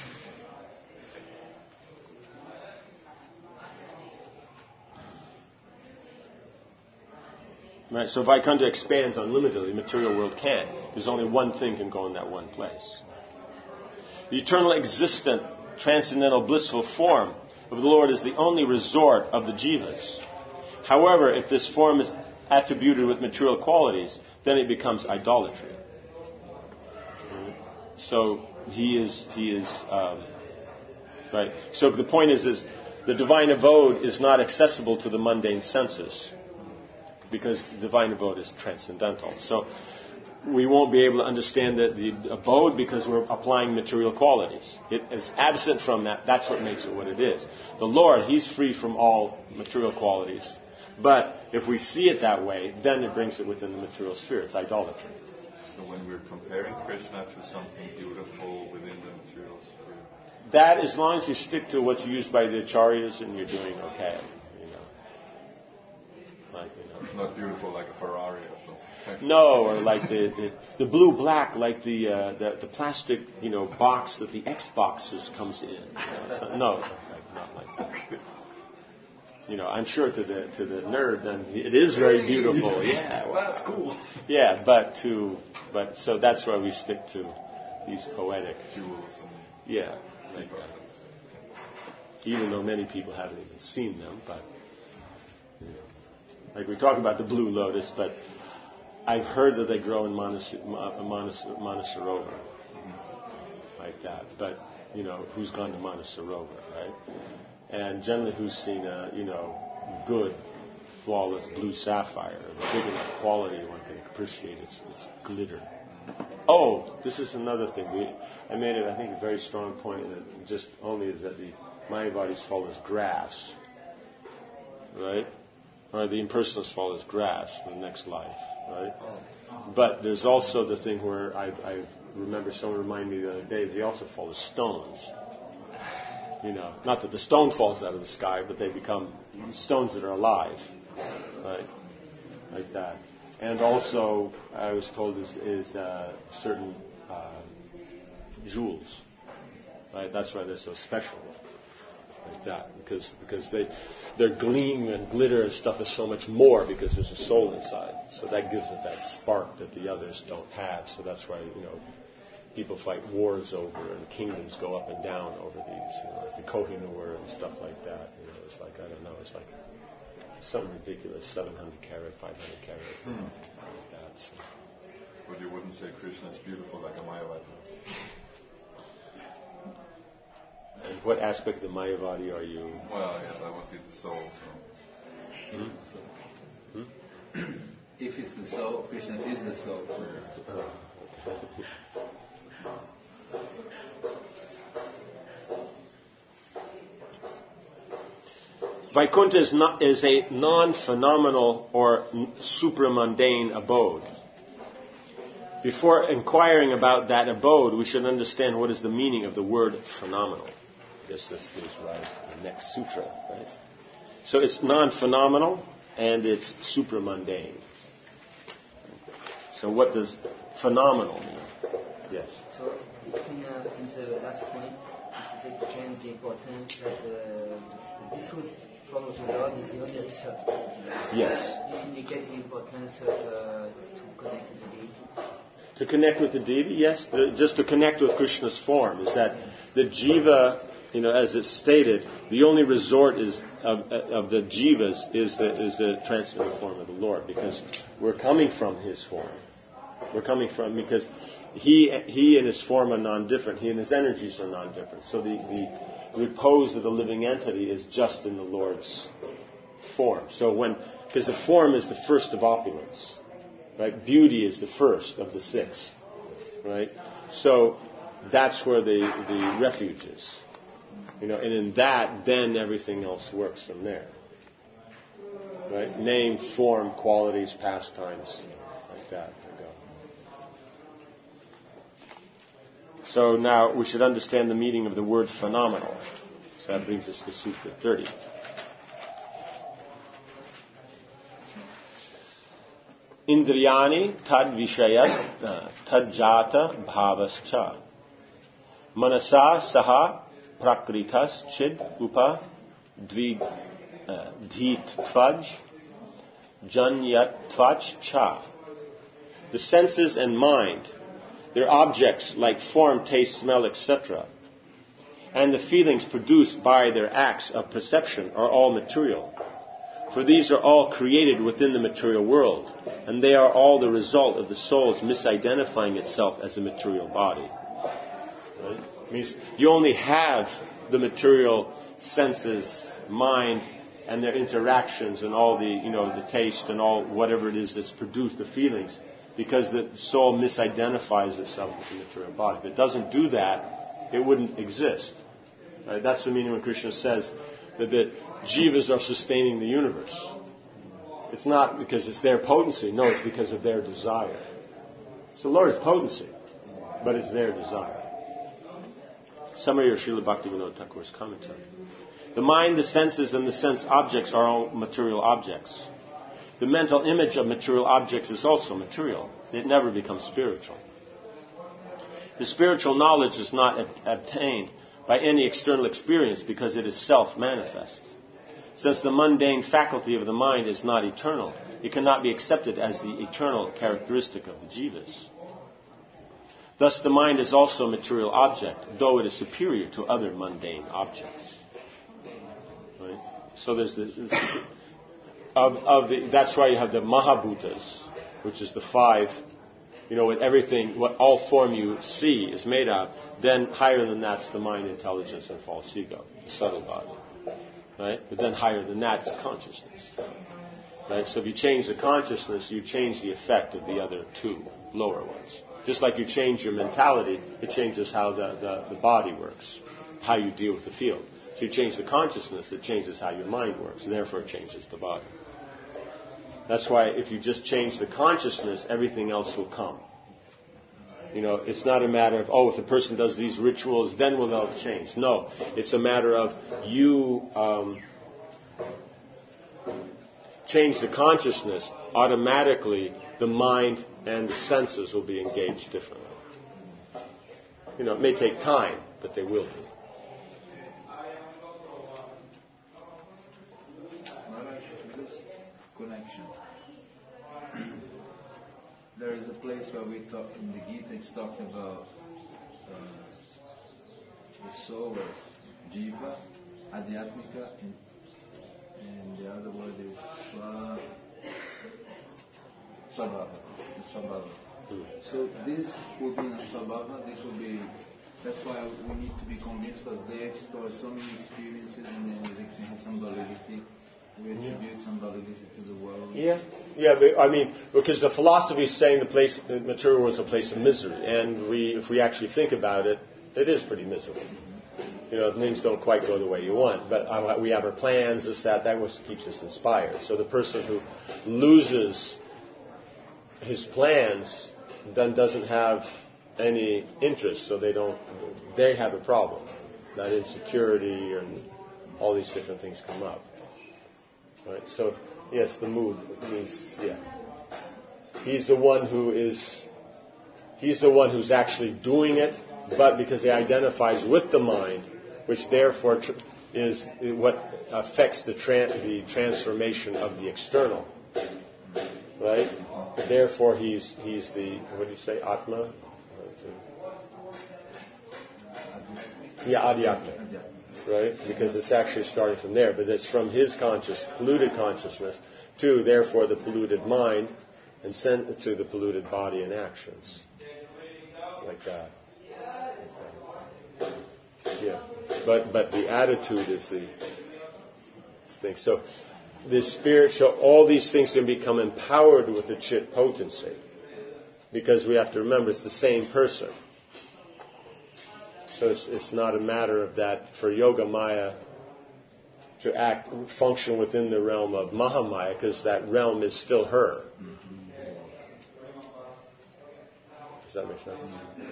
Right, so Vaikuntha expands unlimitedly. The material world can't. There's only one thing can go in that one place. The eternal existent, transcendental, blissful form of the Lord is the only resort of the jivas. However, if this form is attributed with material qualities, then it becomes idolatry. So he is right. So the point is the divine abode is not accessible to the mundane senses, because the divine abode is transcendental. So we won't be able to understand the abode because we're applying material qualities. It is absent from that. That's what makes it what it is. The Lord, He's free from all material qualities. But if we see it that way, then it brings it within the material sphere. It's idolatry. So when we're comparing Krishna to something beautiful within the material sphere, that, as long as you stick to what's used by the acharyas, and you're doing okay. It's not beautiful like a Ferrari or something. No, or like the blue black, like the plastic box that the Xboxes comes in. So, no, not like that. I'm sure to the nerd, then it is very beautiful. Yeah, well, that's cool. Yeah, but so that's why we stick to these poetic jewels. Like that. Even though many people haven't even seen them, but. Like we talk about the blue lotus, but I've heard that they grow in Manasarovar, like that. But who's gone to Manasarovar, right? And generally, who's seen a good, flawless blue sapphire, big enough quality one can appreciate its glitter. Oh, this is another thing. I made it, I think, a very strong point that just only that the Mayavadis fall as grass, right? Or the impersonalists fall as grass in the next life, right? But there's also the thing where I remember someone reminded me the other day, they also fall as stones. Not that the stone falls out of the sky, but they become stones that are alive, right? Like that. And also, I was told is certain jewels, right? That's why they're so special. Like that, because their gleam and glitter and stuff is so much more because there's a soul inside. So that gives it that spark that the others don't have. So that's why people fight wars over and kingdoms go up and down over these. Like the Kohinoor and stuff like that. It's like it's like something ridiculous, 700 carat, 500 carat, like that. So. But you wouldn't say Krishna is beautiful like a Mayavadi. And what aspect of the Mayavadi are you? Well, that would be the soul. So. If it's the soul, Krishna is the soul. Vaikuntha is a non-phenomenal or supramundane abode. Before inquiring about that abode, we should understand what is the meaning of the word phenomenal. I guess this gives rise to the next sutra, right? So it's non-phenomenal and it's supramundane. So what does phenomenal mean? Yes. So in the last point, it explains the importance that the peaceful form of the Lord is the only resort. Yes. This indicates the importance of to connect with the deity. To connect with the deity, yes. Just to connect with Krishna's form is that the jiva, as it's stated, the only resort is of the jivas is the transcendental form of the Lord, because we're coming from His form. We're coming from because He and His form are non-different. He and His energies are non-different. So the repose of the living entity is just in the Lord's form. So because the form is the first of opulence. Right? Beauty is the first of the six. Right? So that's where the refuge is. And in that, then everything else works from there. Right? Name, form, qualities, pastimes, like that. So now we should understand the meaning of the word phenomenal. So that brings us to Sutra 30. Indriyani tad vishayas tad jata bhavascha manasa saha prakritas chid upa dvitvaj janyatvaj cha. The senses and mind, their objects like form, taste, smell, etc., and the feelings produced by their acts of perception are all material. For these are all created within the material world, and they are all the result of the soul's misidentifying itself as a material body. Right? It means you only have the material senses, mind, and their interactions, and all the the taste and all whatever it is that's produced, the feelings, because the soul misidentifies itself with the material body. If it doesn't do that, it wouldn't exist. Right? That's the meaning when Krishna says that the jivas are sustaining the universe. It's not because it's their potency. No, it's because of their desire. It's the Lord's potency, but it's their desire. Summary of Srila Bhaktivinoda Thakur's commentary. The mind, the senses, and the sense objects are all material objects. The mental image of material objects is also material. It never becomes spiritual. The spiritual knowledge is not obtained by any external experience because it is self-manifest. Since the mundane faculty of the mind is not eternal, it cannot be accepted as the eternal characteristic of the jivas. Thus the mind is also a material object, though it is superior to other mundane objects. Right? So there's that's why you have the Mahabhutas, which is the five, with everything, what all form you see is made of. Then higher than that's the mind, intelligence, and false ego, the subtle body. Right? But then higher than that's consciousness. Right? So if you change the consciousness, you change the effect of the other two lower ones. Just like you change your mentality, it changes how the body works, how you deal with the field. So you change the consciousness, it changes how your mind works, and therefore it changes the body. That's why if you just change the consciousness, everything else will come. It's not a matter of, if the person does these rituals, then will they'll change. No, it's a matter of you change the consciousness, automatically the mind and the senses will be engaged differently. It may take time, but they will be. Connection. There is a place where we talk in the Gita. It's talked about the soul as jiva, adhyatmika, and the other word is swabhava. So this will be in a swabhava. This will be. That's why we need to be convinced, because they extort so many experiences, and then they can have some validity. We attribute some validity to the world. Yeah, but, because the philosophy is saying the material world is a place of misery, and if we actually think about it, it is pretty miserable. Things don't quite go the way you want, but we have our plans, that was keeps us inspired. So the person who loses his plans then doesn't have any interest, so they have a problem. That insecurity and all these different things come up. Right. So, yes, the mood means, he's the one who's actually doing it, but because he identifies with the mind, which therefore is what affects the transformation of the external. Right? Therefore, he's the, what do you say, Atma? Adhyatma. Right? Because it's actually starting from there, but it's from his polluted consciousness to, therefore, the polluted mind, and sent to the polluted body and actions. Like that. Yeah. But the attitude is the thing. So the spirit, all these things can become empowered with the chit potency. Because we have to remember it's the same person. So it's not a matter of that for Yoga Maya to function within the realm of Mahamaya, because that realm is still her. Does that make sense?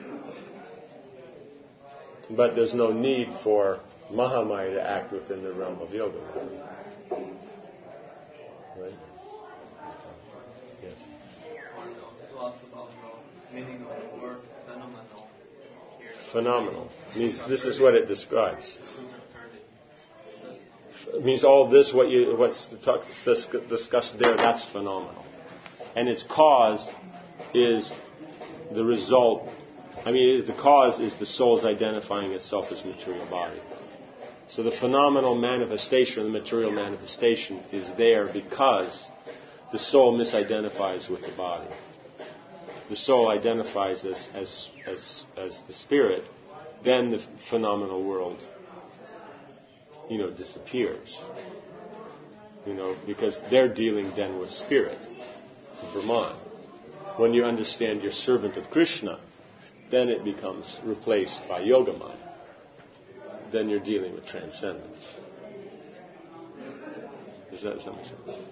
But there's no need for Mahamaya to act within the realm of Yoga Maya. Right? Yes. To ask about the meaning of the word phenomenal here. Phenomenal means this is what it describes. It means all this, what's discussed there, that's phenomenal. And its cause is the result. The cause is the soul's identifying itself as material body. So the phenomenal manifestation, the material manifestation, is there because the soul misidentifies with the body. The soul identifies as the spirit, then the phenomenal world disappears. Because they're dealing then with spirit, Brahman. When you understand you're servant of Krishna, then it becomes replaced by Yogamaya. Then you're dealing with transcendence. Does that make sense?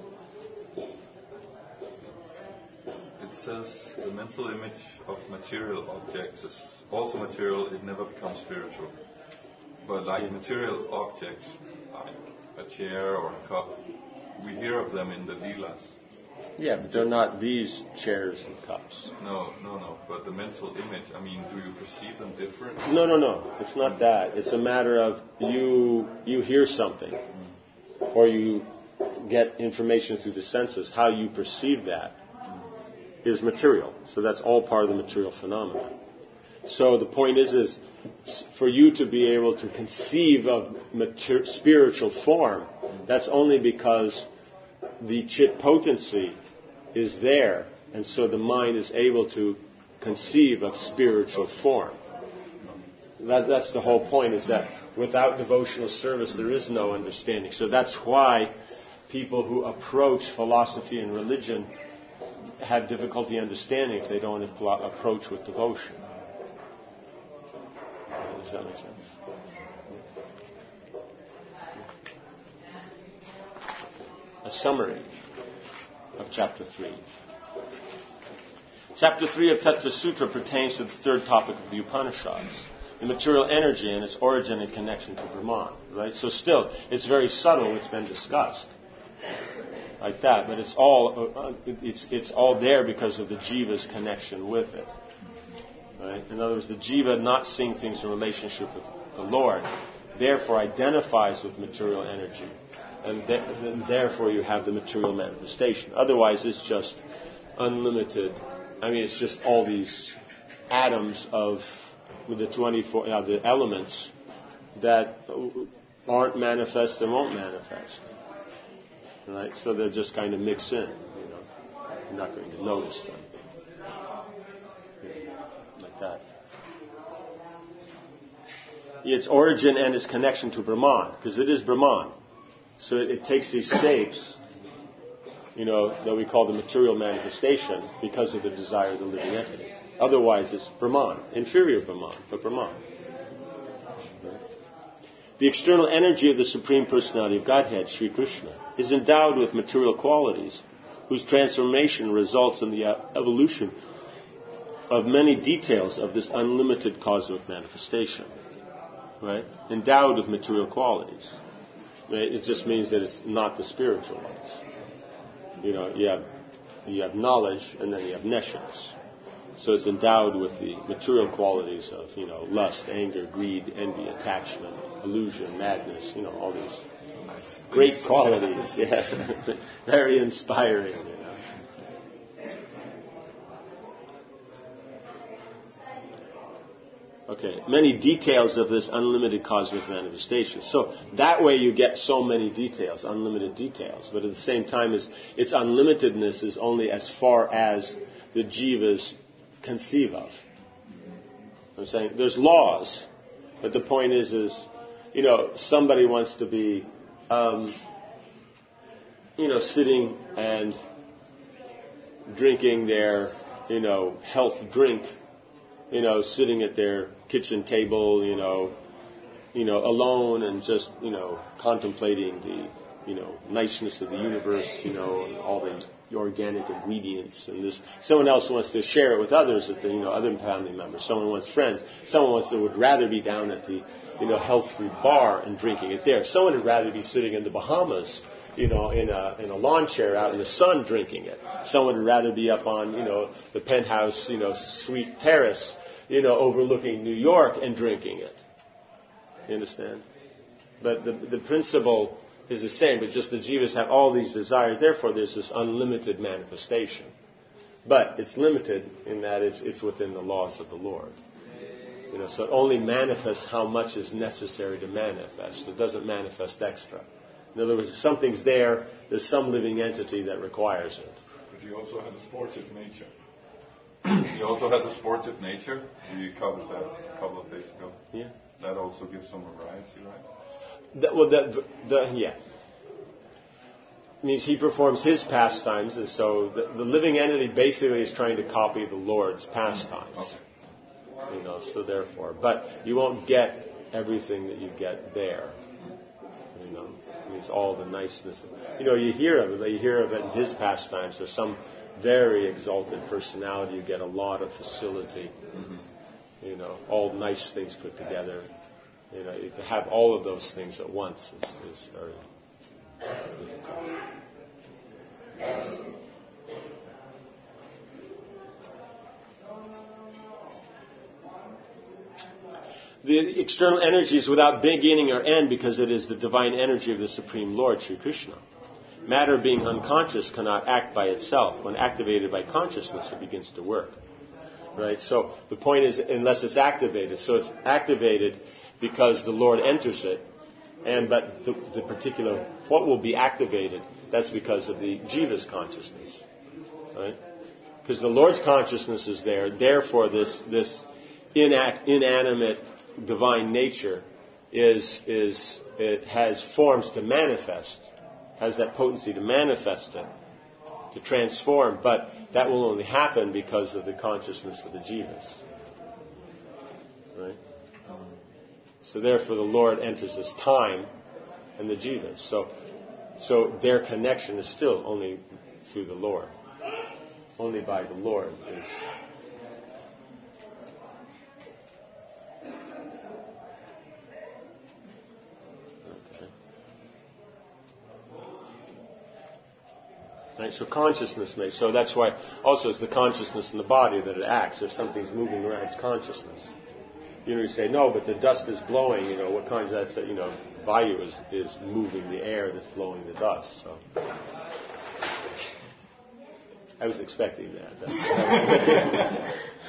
It says the mental image of material objects is also material, it never becomes spiritual. But like material objects, like a chair or a cup, we hear of them in the Leelas. Yeah, but they're not these chairs and cups. No. But the mental image, do you perceive them different? No. It's not that. It's a matter of you hear something, or you get information through the senses. How you perceive that is material. So that's all part of the material phenomenon. So the point is for you to be able to conceive of spiritual form, that's only because the chit potency is there, and so the mind is able to conceive of spiritual form. That's the whole point, is that without devotional service there is no understanding. So that's why people who approach philosophy and religion have difficulty understanding if they don't approach with devotion. Does that make sense? A summary of Chapter 3. Chapter 3 of Tattva Sutra pertains to the third topic of the Upanishads, the material energy and its origin and connection to Brahman. Right? So still, it's very subtle. It's been discussed like that, but it's all there because of the jiva's connection with it. Right? In other words, the jiva not seeing things in relationship with the Lord, therefore identifies with material energy. And therefore you have the material manifestation. Otherwise it's just unlimited. It's just all these atoms with the 24, the elements that aren't manifest and won't manifest. Right? So they'll just kind of mix in. You're not going to notice them. Like that. Its origin and its connection to Brahman, because it is Brahman. So it takes these shapes, that we call the material manifestation because of the desire of the living entity. Otherwise, it's Brahman, inferior Brahman, but Brahman. The external energy of the Supreme Personality of Godhead, Sri Krishna, is endowed with material qualities whose transformation results in the evolution of many details of this unlimited cosmic manifestation. Right? Endowed with material qualities. It just means that it's not the spiritual ones. You have knowledge and then you have nescience. So it's endowed with the material qualities of, lust, anger, greed, envy, attachment, illusion, madness, all these great qualities. Yeah. Very inspiring, Okay, many details of this unlimited cosmic manifestation. So that way you get so many details, unlimited details. But at the same time, its unlimitedness is only as far as the jivas conceive of. I'm saying there's laws, but the point is somebody wants to be, sitting and drinking their, health drink sitting at their kitchen table, alone and just, contemplating the, niceness of the universe, and all the organic ingredients and this. Someone else wants to share it with others, at the, other family members. Someone wants friends. Someone would rather be down at the, health food bar and drinking it there. Someone would rather be sitting in the Bahamas, in a lawn chair out in the sun drinking it. Someone would rather be up on, the penthouse, suite terrace, overlooking New York and drinking it. You understand? But the principle is the same, but just the jivas have all these desires. Therefore, there's this unlimited manifestation. But it's limited in that it's within the laws of the Lord. So it only manifests how much is necessary to manifest. It doesn't manifest extra. In other words, if something's there, there's some living entity that requires it. But he also has a sportive nature. He also has a sportive nature. We covered that a couple of days ago. Yeah. That also gives some variety, right? Yeah. It means he performs his pastimes, and so the living entity basically is trying to copy the Lord's pastimes. Okay. So therefore, but you won't get everything that you get there. It means all the niceness. You hear of it, but you hear of it in his pastimes. There's some very exalted personality. You get a lot of facility. Mm-hmm. All nice things put together. To have all of those things at once is very difficult. The external energy is without beginning or end because it is the divine energy of the Supreme Lord, Sri Krishna. Matter being unconscious cannot act by itself. When activated by consciousness, it begins to work. Right? So the point is, unless it's activated. So it's activated because the Lord enters it. But the particular, what will be activated, that's because of the jiva's consciousness. Right? Because the Lord's consciousness is there. Therefore, this inanimate divine nature it has forms to manifest, has that potency to manifest it, to transform, but that will only happen because of the consciousness of the jivas. Right? So therefore the Lord enters as time and the jivas. So their connection is still only through the Lord. Only by the Lord is. Right, so consciousness makes. So that's why also it's the consciousness in the body that it acts. If something's moving around, it's consciousness. You say, no, but the dust is blowing. What kind of that's Vayu is moving the air that's blowing the dust. So I was expecting that.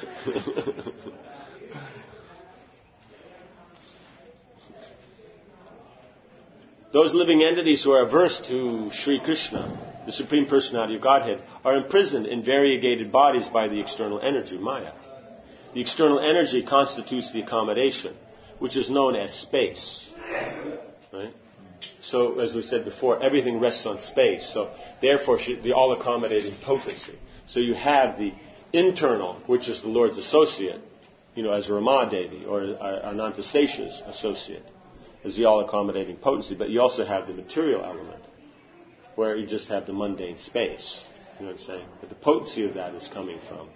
Those living entities who are averse to Sri Krishna, the Supreme Personality of Godhead, are imprisoned in variegated bodies by the external energy, Maya. The external energy constitutes the accommodation, which is known as space. Right? So, as we said before, everything rests on space. So, therefore, the all-accommodating potency. So you have the internal, which is the Lord's associate, as Rama Devi, or Anantasesha's associate, as the all-accommodating potency. But you also have the material element, where you just have the mundane space. You know what I'm saying? But the potency of that is coming from.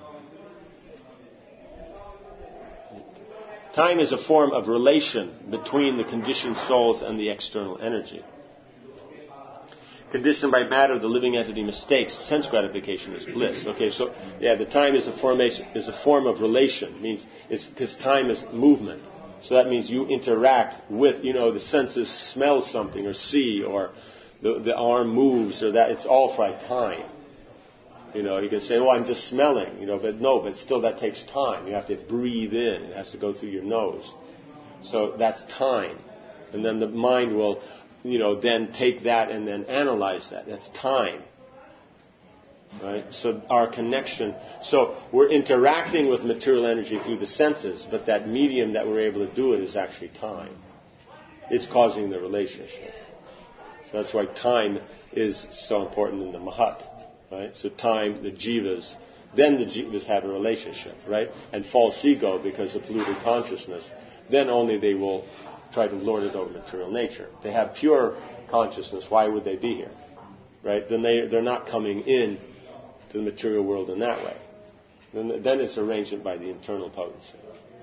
Time is a form of relation between the conditioned souls and the external energy. Conditioned by matter, the living entity mistakes sense gratification as bliss. Okay, so the time is a form of relation. Means it's because time is movement. So that means you interact with, the senses smell something or see, or the arm moves, or that. It's all by time. You can say, I'm just smelling, but still that takes time. You have to breathe in. It has to go through your nose. So that's time. And then the mind will, then take that and then analyze that. That's time. Right? So our connection, so we're interacting with material energy through the senses, but that medium that we're able to do it is actually time. It's causing the relationship. So that's why time is so important in the Mahat. Right? So time, the jivas, then the jivas have a relationship, right? And false ego, because of polluted consciousness, then only they will try to lord it over material nature. They have pure consciousness, why would they be here? Right? Then they're not coming in to the material world in that way. Then it's arrangement by the internal potency.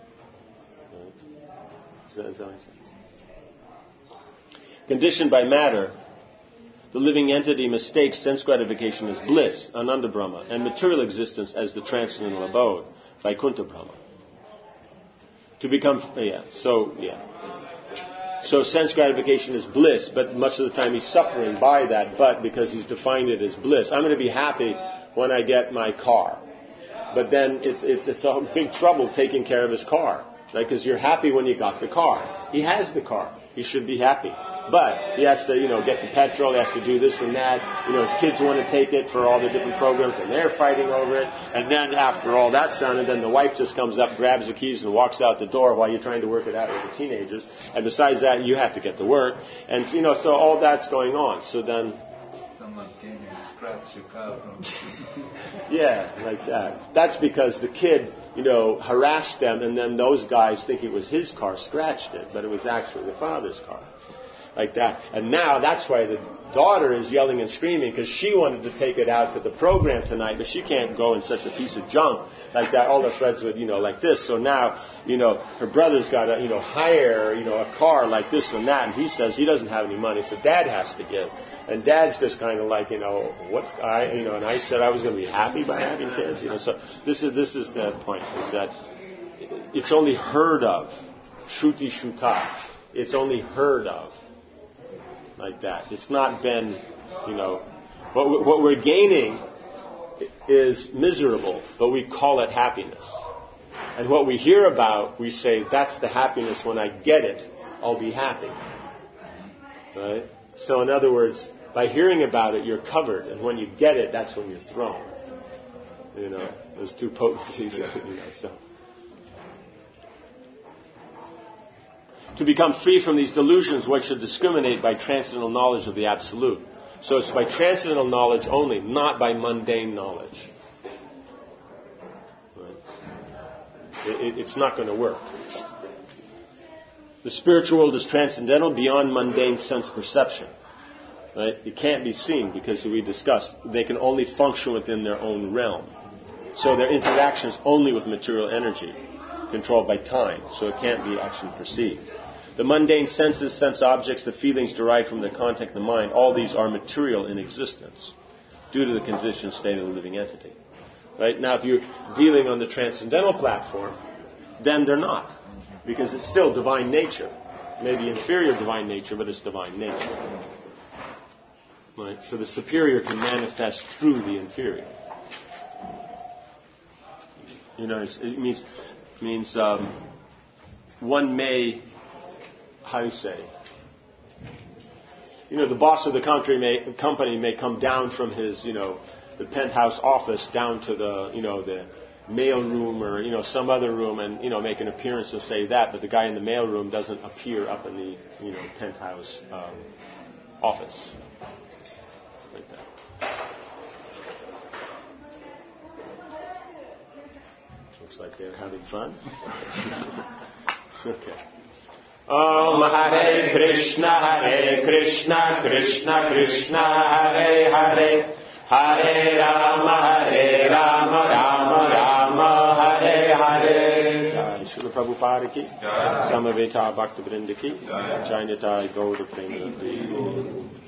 Right? Does that make sense? Conditioned by matter, the living entity mistakes sense gratification as bliss, Ananda Brahma, and material existence as the transcendental abode, Vaikuntha Brahma. To become, So sense gratification is bliss, but much of the time he's suffering by that, but because he's defined it as bliss. I'm going to be happy when I get my car. But then it's a big trouble taking care of his car, right? Because you're happy when you got the car. He has the car. He should be happy. But he has to, get the petrol, he has to do this and that. His kids want to take it for all the different programs, and they're fighting over it. And then after all that's done, and then the wife just comes up, grabs the keys, and walks out the door while you're trying to work it out with the teenagers. And besides that, you have to get to work. And, so all that's going on. So then... Someone came and scratched your car from... Yeah, like that. That's because the kid, harassed them, and then those guys think it was his car, scratched it, but it was actually the father's car. Like that. And now that's why the daughter is yelling and screaming, because she wanted to take it out to the program tonight, but she can't go in such a piece of junk like that. All her friends would, like this. So now, her brother's got to, hire, a car like this and that. And he says he doesn't have any money, so Dad has to give. And Dad's just kind of like, and I said I was going to be happy by having kids, So this is the point, is that it's only heard of, Shruti Shukat. It's only heard of. Like that. It's not been, what we're gaining is miserable, but we call it happiness. And what we hear about, we say, that's the happiness. When I get it, I'll be happy. Right? So in other words, by hearing about it, you're covered. And when you get it, that's when you're thrown. Those two potencies. So. To become free from these delusions, one should discriminate by transcendental knowledge of the Absolute. So it's by transcendental knowledge only, not by mundane knowledge. Right? It's not going to work. The spiritual world is transcendental beyond mundane sense perception. Right? It can't be seen because, we discussed, they can only function within their own realm. So their interaction is only with material energy, controlled by time. So it can't be actually perceived. The mundane senses, sense objects, the feelings derived from the contact of the mind, all these are material in existence due to the conditioned state of the living entity. Right? Now, if you're dealing on the transcendental platform, then they're not, because it's still divine nature. Maybe inferior divine nature, but it's divine nature. Right? So the superior can manifest through the inferior. It means one may, how do you say? The boss of the company may come down from his, the penthouse office down to the mail room or, some other room and, make an appearance and say that, but the guy in the mail room doesn't appear up in the, penthouse office. Like that. Looks like they're having fun. Okay. Om Hare Krishna, Krishna Krishna, Hare Hare, Hare Rama, Rama Rama, Hare Hare. Jai Srila Prabhupada ki, Samaveta Bhakta Vrinda ki, Jai Nitai Gaura Premanandi.